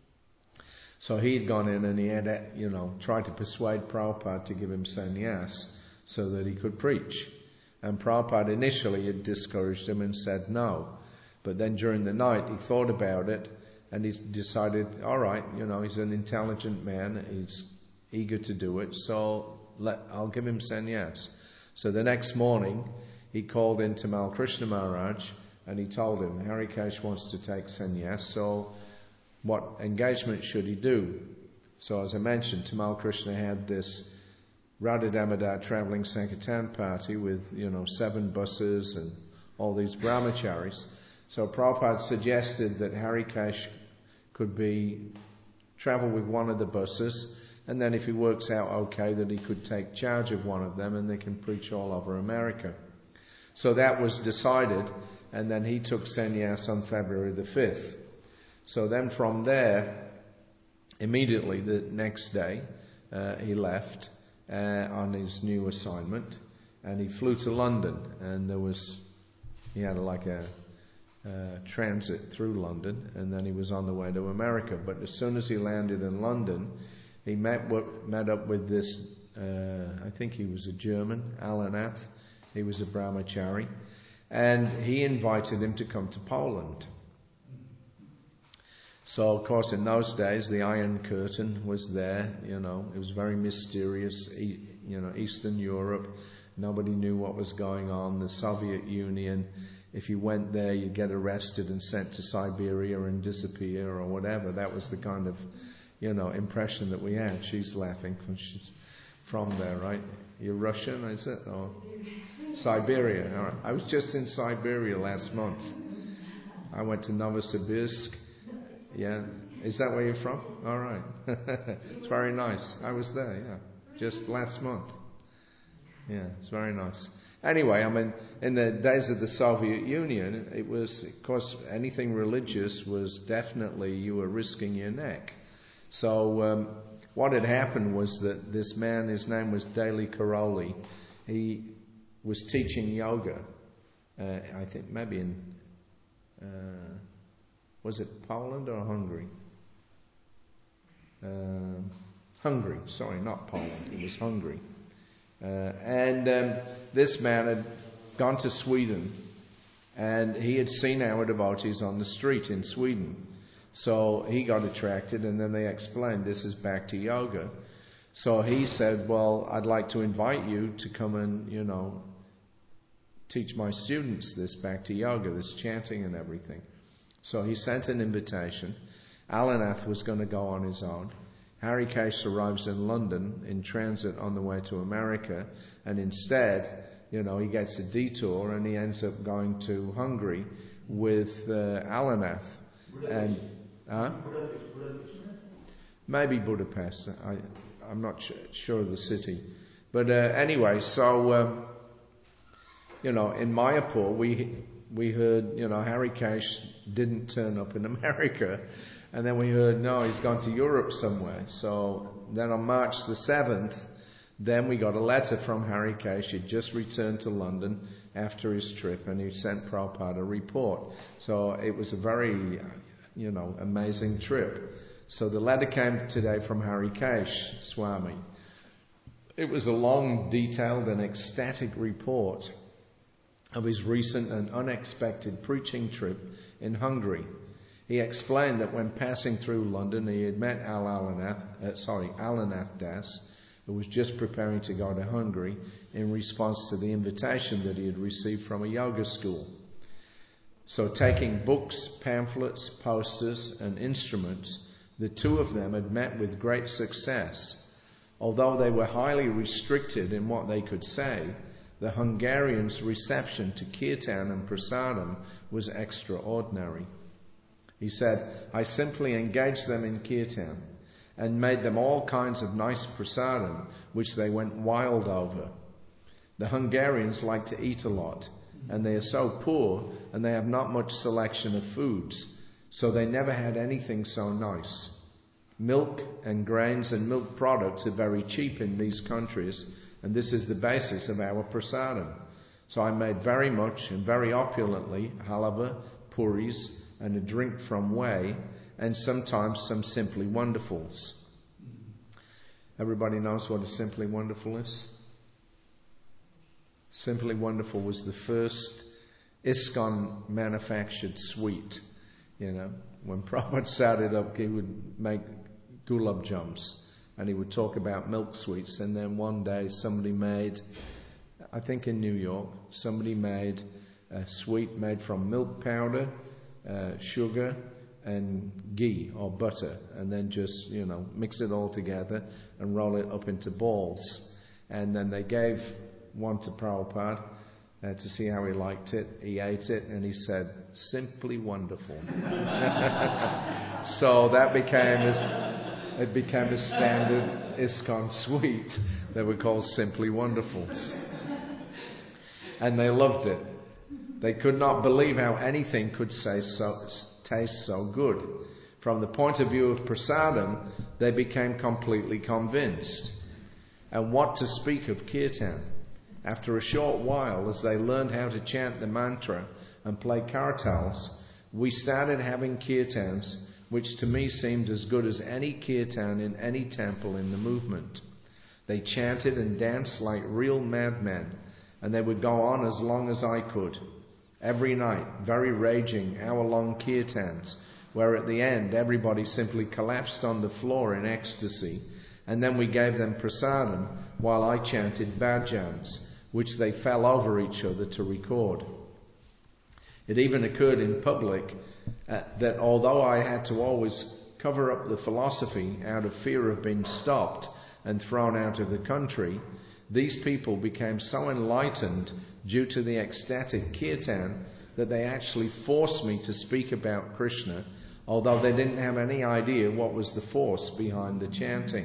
So he had gone in and he had, you know, tried to persuade Prabhupada to give him sannyas so that he could preach. And Prabhupada initially had discouraged him and said no. But then during the night he thought about it and he decided, all right, you know, he's an intelligent man, he's eager to do it, so let, I'll give him sannyas. So the next morning he called in Tamal Krishna Maharaj and he told him, Harikesh wants to take sannyas, so what engagement should he do? So as I mentioned, Tamal Krishna had this Radha Damodar travelling Sankirtan party with, you know, seven buses and all these brahmacharis. So Prabhupada suggested that Harikesh could be travel with one of the buses, and then if he works out okay, that he could take charge of one of them and they can preach all over America. So that was decided, and then he took sannyas on February the fifth. So then from there, immediately the next day, uh, he left uh, on his new assignment, and he flew to London, and there was, he had like a uh, transit through London, and then he was on the way to America. But as soon as he landed in London, he met w- met up with this, uh, I think he was a German, Alanath. He was a brahmachari. And he invited him to come to Poland. So, of course, in those days, the Iron Curtain was there, you know. It was very mysterious, you know, Eastern Europe. Nobody knew what was going on. The Soviet Union, if you went there, you'd get arrested and sent to Siberia and disappear or whatever. That was the kind of, you know, impression that we had. She's laughing because she's from there, right? You're Russian, is it? Or Siberia. All right. I was just in Siberia last month. I went to Novosibirsk. Yeah. Is that where you're from? All right. It's very nice. I was there, yeah. Just last month. Yeah, it's very nice. Anyway, I mean, in the days of the Soviet Union, it was, of course, anything religious was definitely, you were risking your neck. So um, what had happened was that this man, his name was Dali Karoli, he was teaching yoga, uh, I think maybe in, uh, was it Poland or Hungary? Uh, Hungary, sorry, not Poland, it was Hungary. Uh, and um, this man had gone to Sweden, and he had seen our devotees on the street in Sweden. So he got attracted, and then they explained this is Bhakti Yoga. So he said, well, I'd like to invite you to come and, you know, teach my students this Bhakti Yoga, this chanting and everything. So he sent an invitation. Alanath was going to go on his own. Harikesh arrives in London in transit on the way to America, and instead, you know, he gets a detour and he ends up going to Hungary with uh, Alanath. And uh, maybe Budapest. I, I'm not sh- sure of the city, but uh, anyway, so um, you know, in Mayapur, we we heard, you know, Harikesh didn't turn up in America. And then we heard, no, he's gone to Europe somewhere. So then on March the seventh, then we got a letter from Harikesh. He'd just returned to London after his trip, and he sent Prabhupada a report. So it was a very, you know, amazing trip. So the letter came today from Harikesh Swami. It was a long, detailed and ecstatic report of his recent and unexpected preaching trip in Hungary. He explained that when passing through London, he had met Al Alanath, uh, sorry, Alanath Das, who was just preparing to go to Hungary in response to the invitation that he had received from a yoga school. So taking books, pamphlets, posters, and instruments, the two of them had met with great success. Although they were highly restricted in what they could say, the Hungarians' reception to Kirtan and Prasadam was extraordinary. He said, I simply engaged them in Kirtan and made them all kinds of nice prasadam, which they went wild over. The Hungarians like to eat a lot, and they are so poor, and they have not much selection of foods, so they never had anything so nice. Milk and grains and milk products are very cheap in these countries, and this is the basis of our prasadam. So I made very much and very opulently halava, puris, and a drink from whey, and sometimes some Simply Wonderfuls. Everybody knows what a Simply Wonderful is? Simply Wonderful was the first ISKCON manufactured sweet. You know, when Prabhupada started up, he would make gulab jams, and he would talk about milk sweets, and then one day somebody made, I think in New York, somebody made a sweet made from milk powder, Uh, sugar and ghee or butter, and then just, you know, mix it all together and roll it up into balls. And then they gave one to Prabhupada uh, to see how he liked it. He ate it and he said, simply wonderful. So that became a, it became a standard ISKCON sweet that were called Simply Wonderfuls. And they loved it. They could not believe how anything could say so, taste so good. From the point of view of prasadam, they became completely convinced. And what to speak of kirtan? After a short while, as they learned how to chant the mantra and play kartals, we started having kirtans, which to me seemed as good as any kirtan in any temple in the movement. They chanted and danced like real madmen, and they would go on as long as I could. Every night, very raging, hour-long kirtans, where at the end everybody simply collapsed on the floor in ecstasy, and then we gave them prasadam while I chanted bhajans, which they fell over each other to record. It even occurred in public uh, that although I had to always cover up the philosophy out of fear of being stopped and thrown out of the country, these people became so enlightened due to the ecstatic kirtan that they actually forced me to speak about Krishna, although they didn't have any idea what was the force behind the chanting.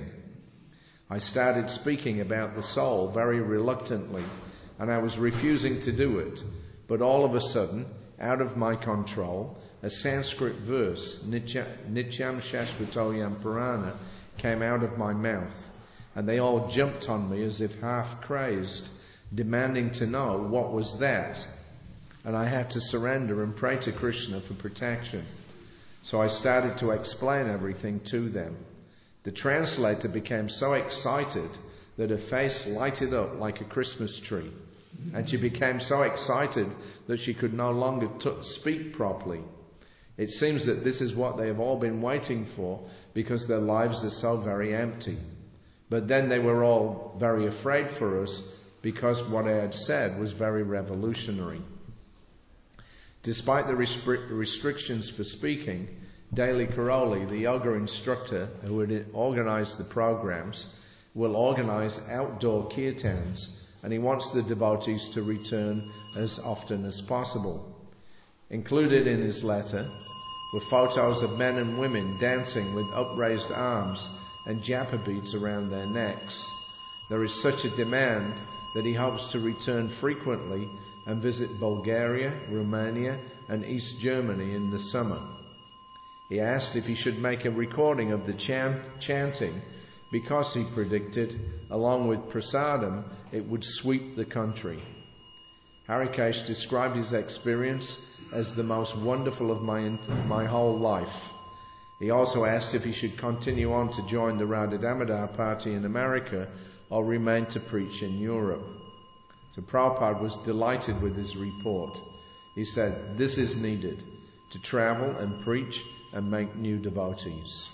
I started speaking about the soul very reluctantly, and I was refusing to do it, but all of a sudden, out of my control, a Sanskrit verse, Nityam Shashvatoyam Purana, came out of my mouth, and they all jumped on me as if half crazed, demanding to know what was that. And I had to surrender and pray to Krishna for protection. So I started to explain everything to them. The translator became so excited that her face lighted up like a Christmas tree. And she became so excited that she could no longer t- speak properly. It seems that this is what they have all been waiting for, because their lives are so very empty. But then they were all very afraid for us, because what I had said was very revolutionary. Despite the restri- restrictions for speaking, Daily Karoli, the yoga instructor who had organized the programs, will organize outdoor kirtans, and he wants the devotees to return as often as possible. Included in his letter were photos of men and women dancing with upraised arms and japa beads around their necks. There is such a demand that he hopes to return frequently and visit Bulgaria, Romania, and East Germany in the summer. He asked if he should make a recording of the chant- chanting because he predicted, along with prasadam, it would sweep the country. Harikesh described his experience as the most wonderful of my, my whole life. He also asked if he should continue on to join the Radha Damodar party in America or remain to preach in Europe. So Prabhupada was delighted with his report. He said, this is needed, to travel and preach and make new devotees.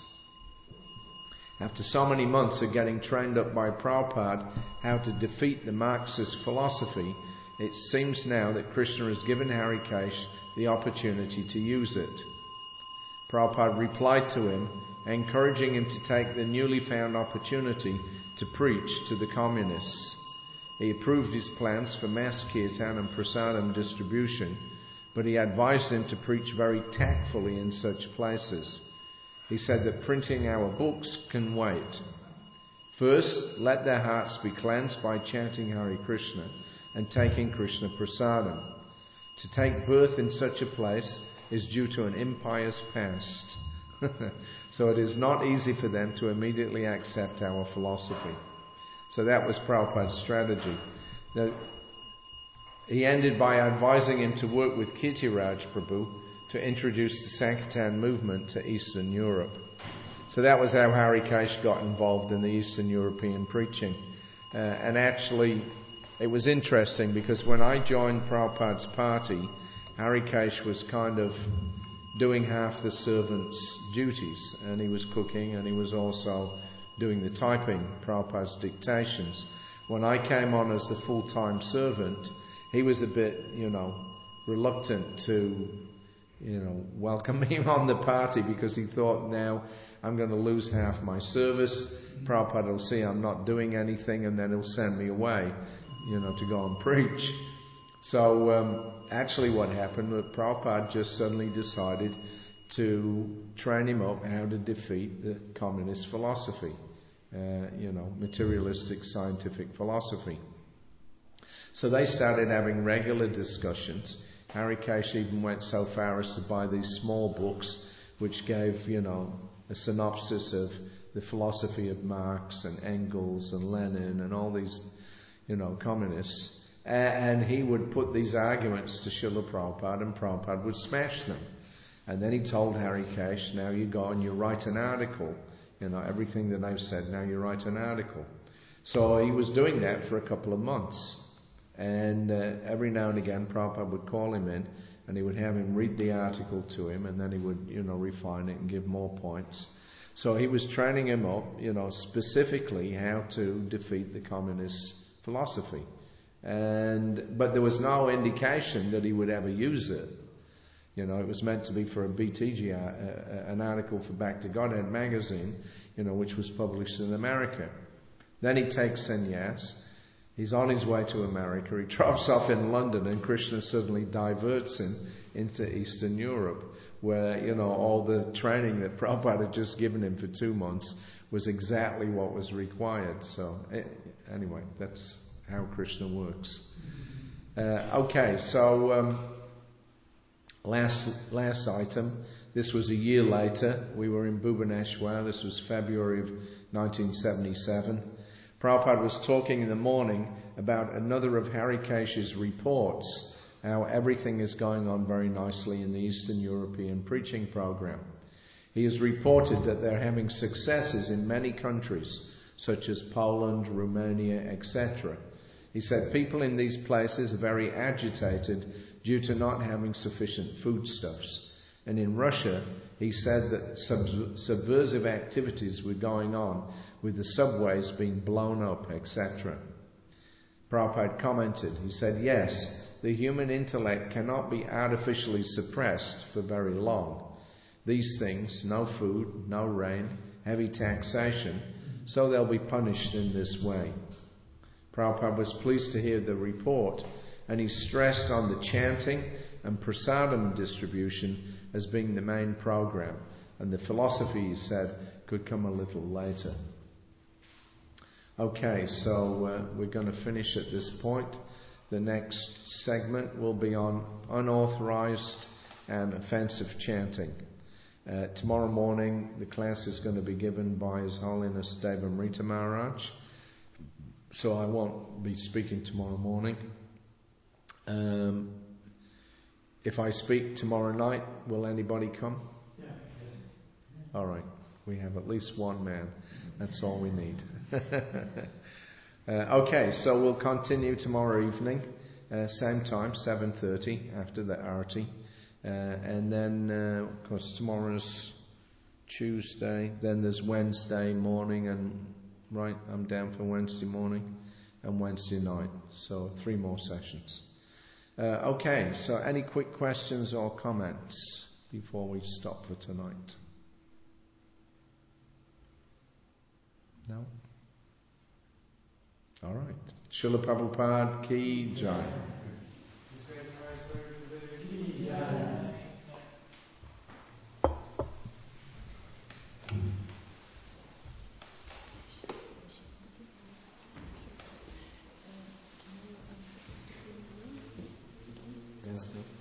After so many months of getting trained up by Prabhupada how to defeat the Marxist philosophy, it seems now that Krishna has given Harikesh the opportunity to use it. Prabhupada replied to him, encouraging him to take the newly found opportunity to preach to the communists. He approved his plans for mass kirtan and prasadam distribution, but he advised him to preach very tactfully in such places. He said that printing our books can wait. First, let their hearts be cleansed by chanting Hare Krishna and taking Krishna prasadam. To take birth in such a place is due to an impious past. So it is not easy for them to immediately accept our philosophy. So that was Prabhupada's strategy. Now, he ended by advising him to work with Kirtiraj Prabhu to introduce the Sankirtan movement to Eastern Europe. So that was how Harikesh got involved in the Eastern European preaching. Uh, and actually, it was interesting because when I joined Prabhupada's party, Harikesh was kind of doing half the servant's duties, and he was cooking and he was also doing the typing, Prabhupada's dictations. When I came on as the full-time servant, he was a bit, you know, reluctant to, you know, welcome me on the party because he thought, now I'm going to lose half my service. Prabhupada will see I'm not doing anything and then he'll send me away, you know, to go and preach. So um, actually what happened was Prabhupada just suddenly decided to train him up how to defeat the communist philosophy, uh, you know, materialistic scientific philosophy. So they started having regular discussions. Harikesh even went so far as to buy these small books which gave, you know, a synopsis of the philosophy of Marx and Engels and Lenin and all these, you know, communists. uh, and he would put these arguments to Srila Prabhupada, and Prabhupada would smash them. And then he told Harikesh, now you go and you write an article, you know, everything that I've said, now you write an article. So he was doing that for a couple of months. And uh, every now and again Prabhupada would call him in, and he would have him read the article to him, and then he would, you know, refine it and give more points. So he was training him up, you know, specifically how to defeat the communist philosophy. And but there was no indication that he would ever use it. You know, it was meant to be for a B T G, uh, uh, an article for Back to Godhead magazine, you know, which was published in America. Then he takes sannyas. He's on his way to America. He drops off in London, and Krishna suddenly diverts him into Eastern Europe, where, you know, all the training that Prabhupada had just given him for two months was exactly what was required. So, anyway, that's how Krishna works. Uh, okay, so um, last last item. This was a year later. We were in Bhubaneswar. This was February of nineteen seventy-seven. Prabhupada was talking in the morning about another of Harikesh's reports, how everything is going on very nicely in the Eastern European preaching program. He has reported that they're having successes in many countries, such as Poland, Romania, et cetera. He said people in these places are very agitated due to not having sufficient foodstuffs. And in Russia, he said that sub- subversive activities were going on, with the subways being blown up, et cetera. Prabhupada commented, he said, yes, the human intellect cannot be artificially suppressed for very long. These things, no food, no rain, heavy taxation, so they'll be punished in this way. Prabhupada was pleased to hear the report, and he stressed on the chanting and prasadam distribution as being the main program, and the philosophy, he said, could come a little later. Okay, so uh, we're going to finish at this point. The next segment will be on unauthorized and offensive chanting. Uh, tomorrow morning, the class is going to be given by His Holiness Devamrita Maharaj, so I won't be speaking tomorrow morning. Um, if I speak tomorrow night, will anybody come? Yeah, yes. All right, we have at least one man. That's all we need. uh, okay, so we'll continue tomorrow evening, uh, same time, seven thirty after the arati. Uh, and then, uh, of course, tomorrow's Tuesday. Then there's Wednesday morning, and right, I'm down for Wednesday morning and Wednesday night. So three more sessions. Uh, okay, so any quick questions or comments before we stop for tonight? No? All right. Srila Prabhupada ki jai. Yeah.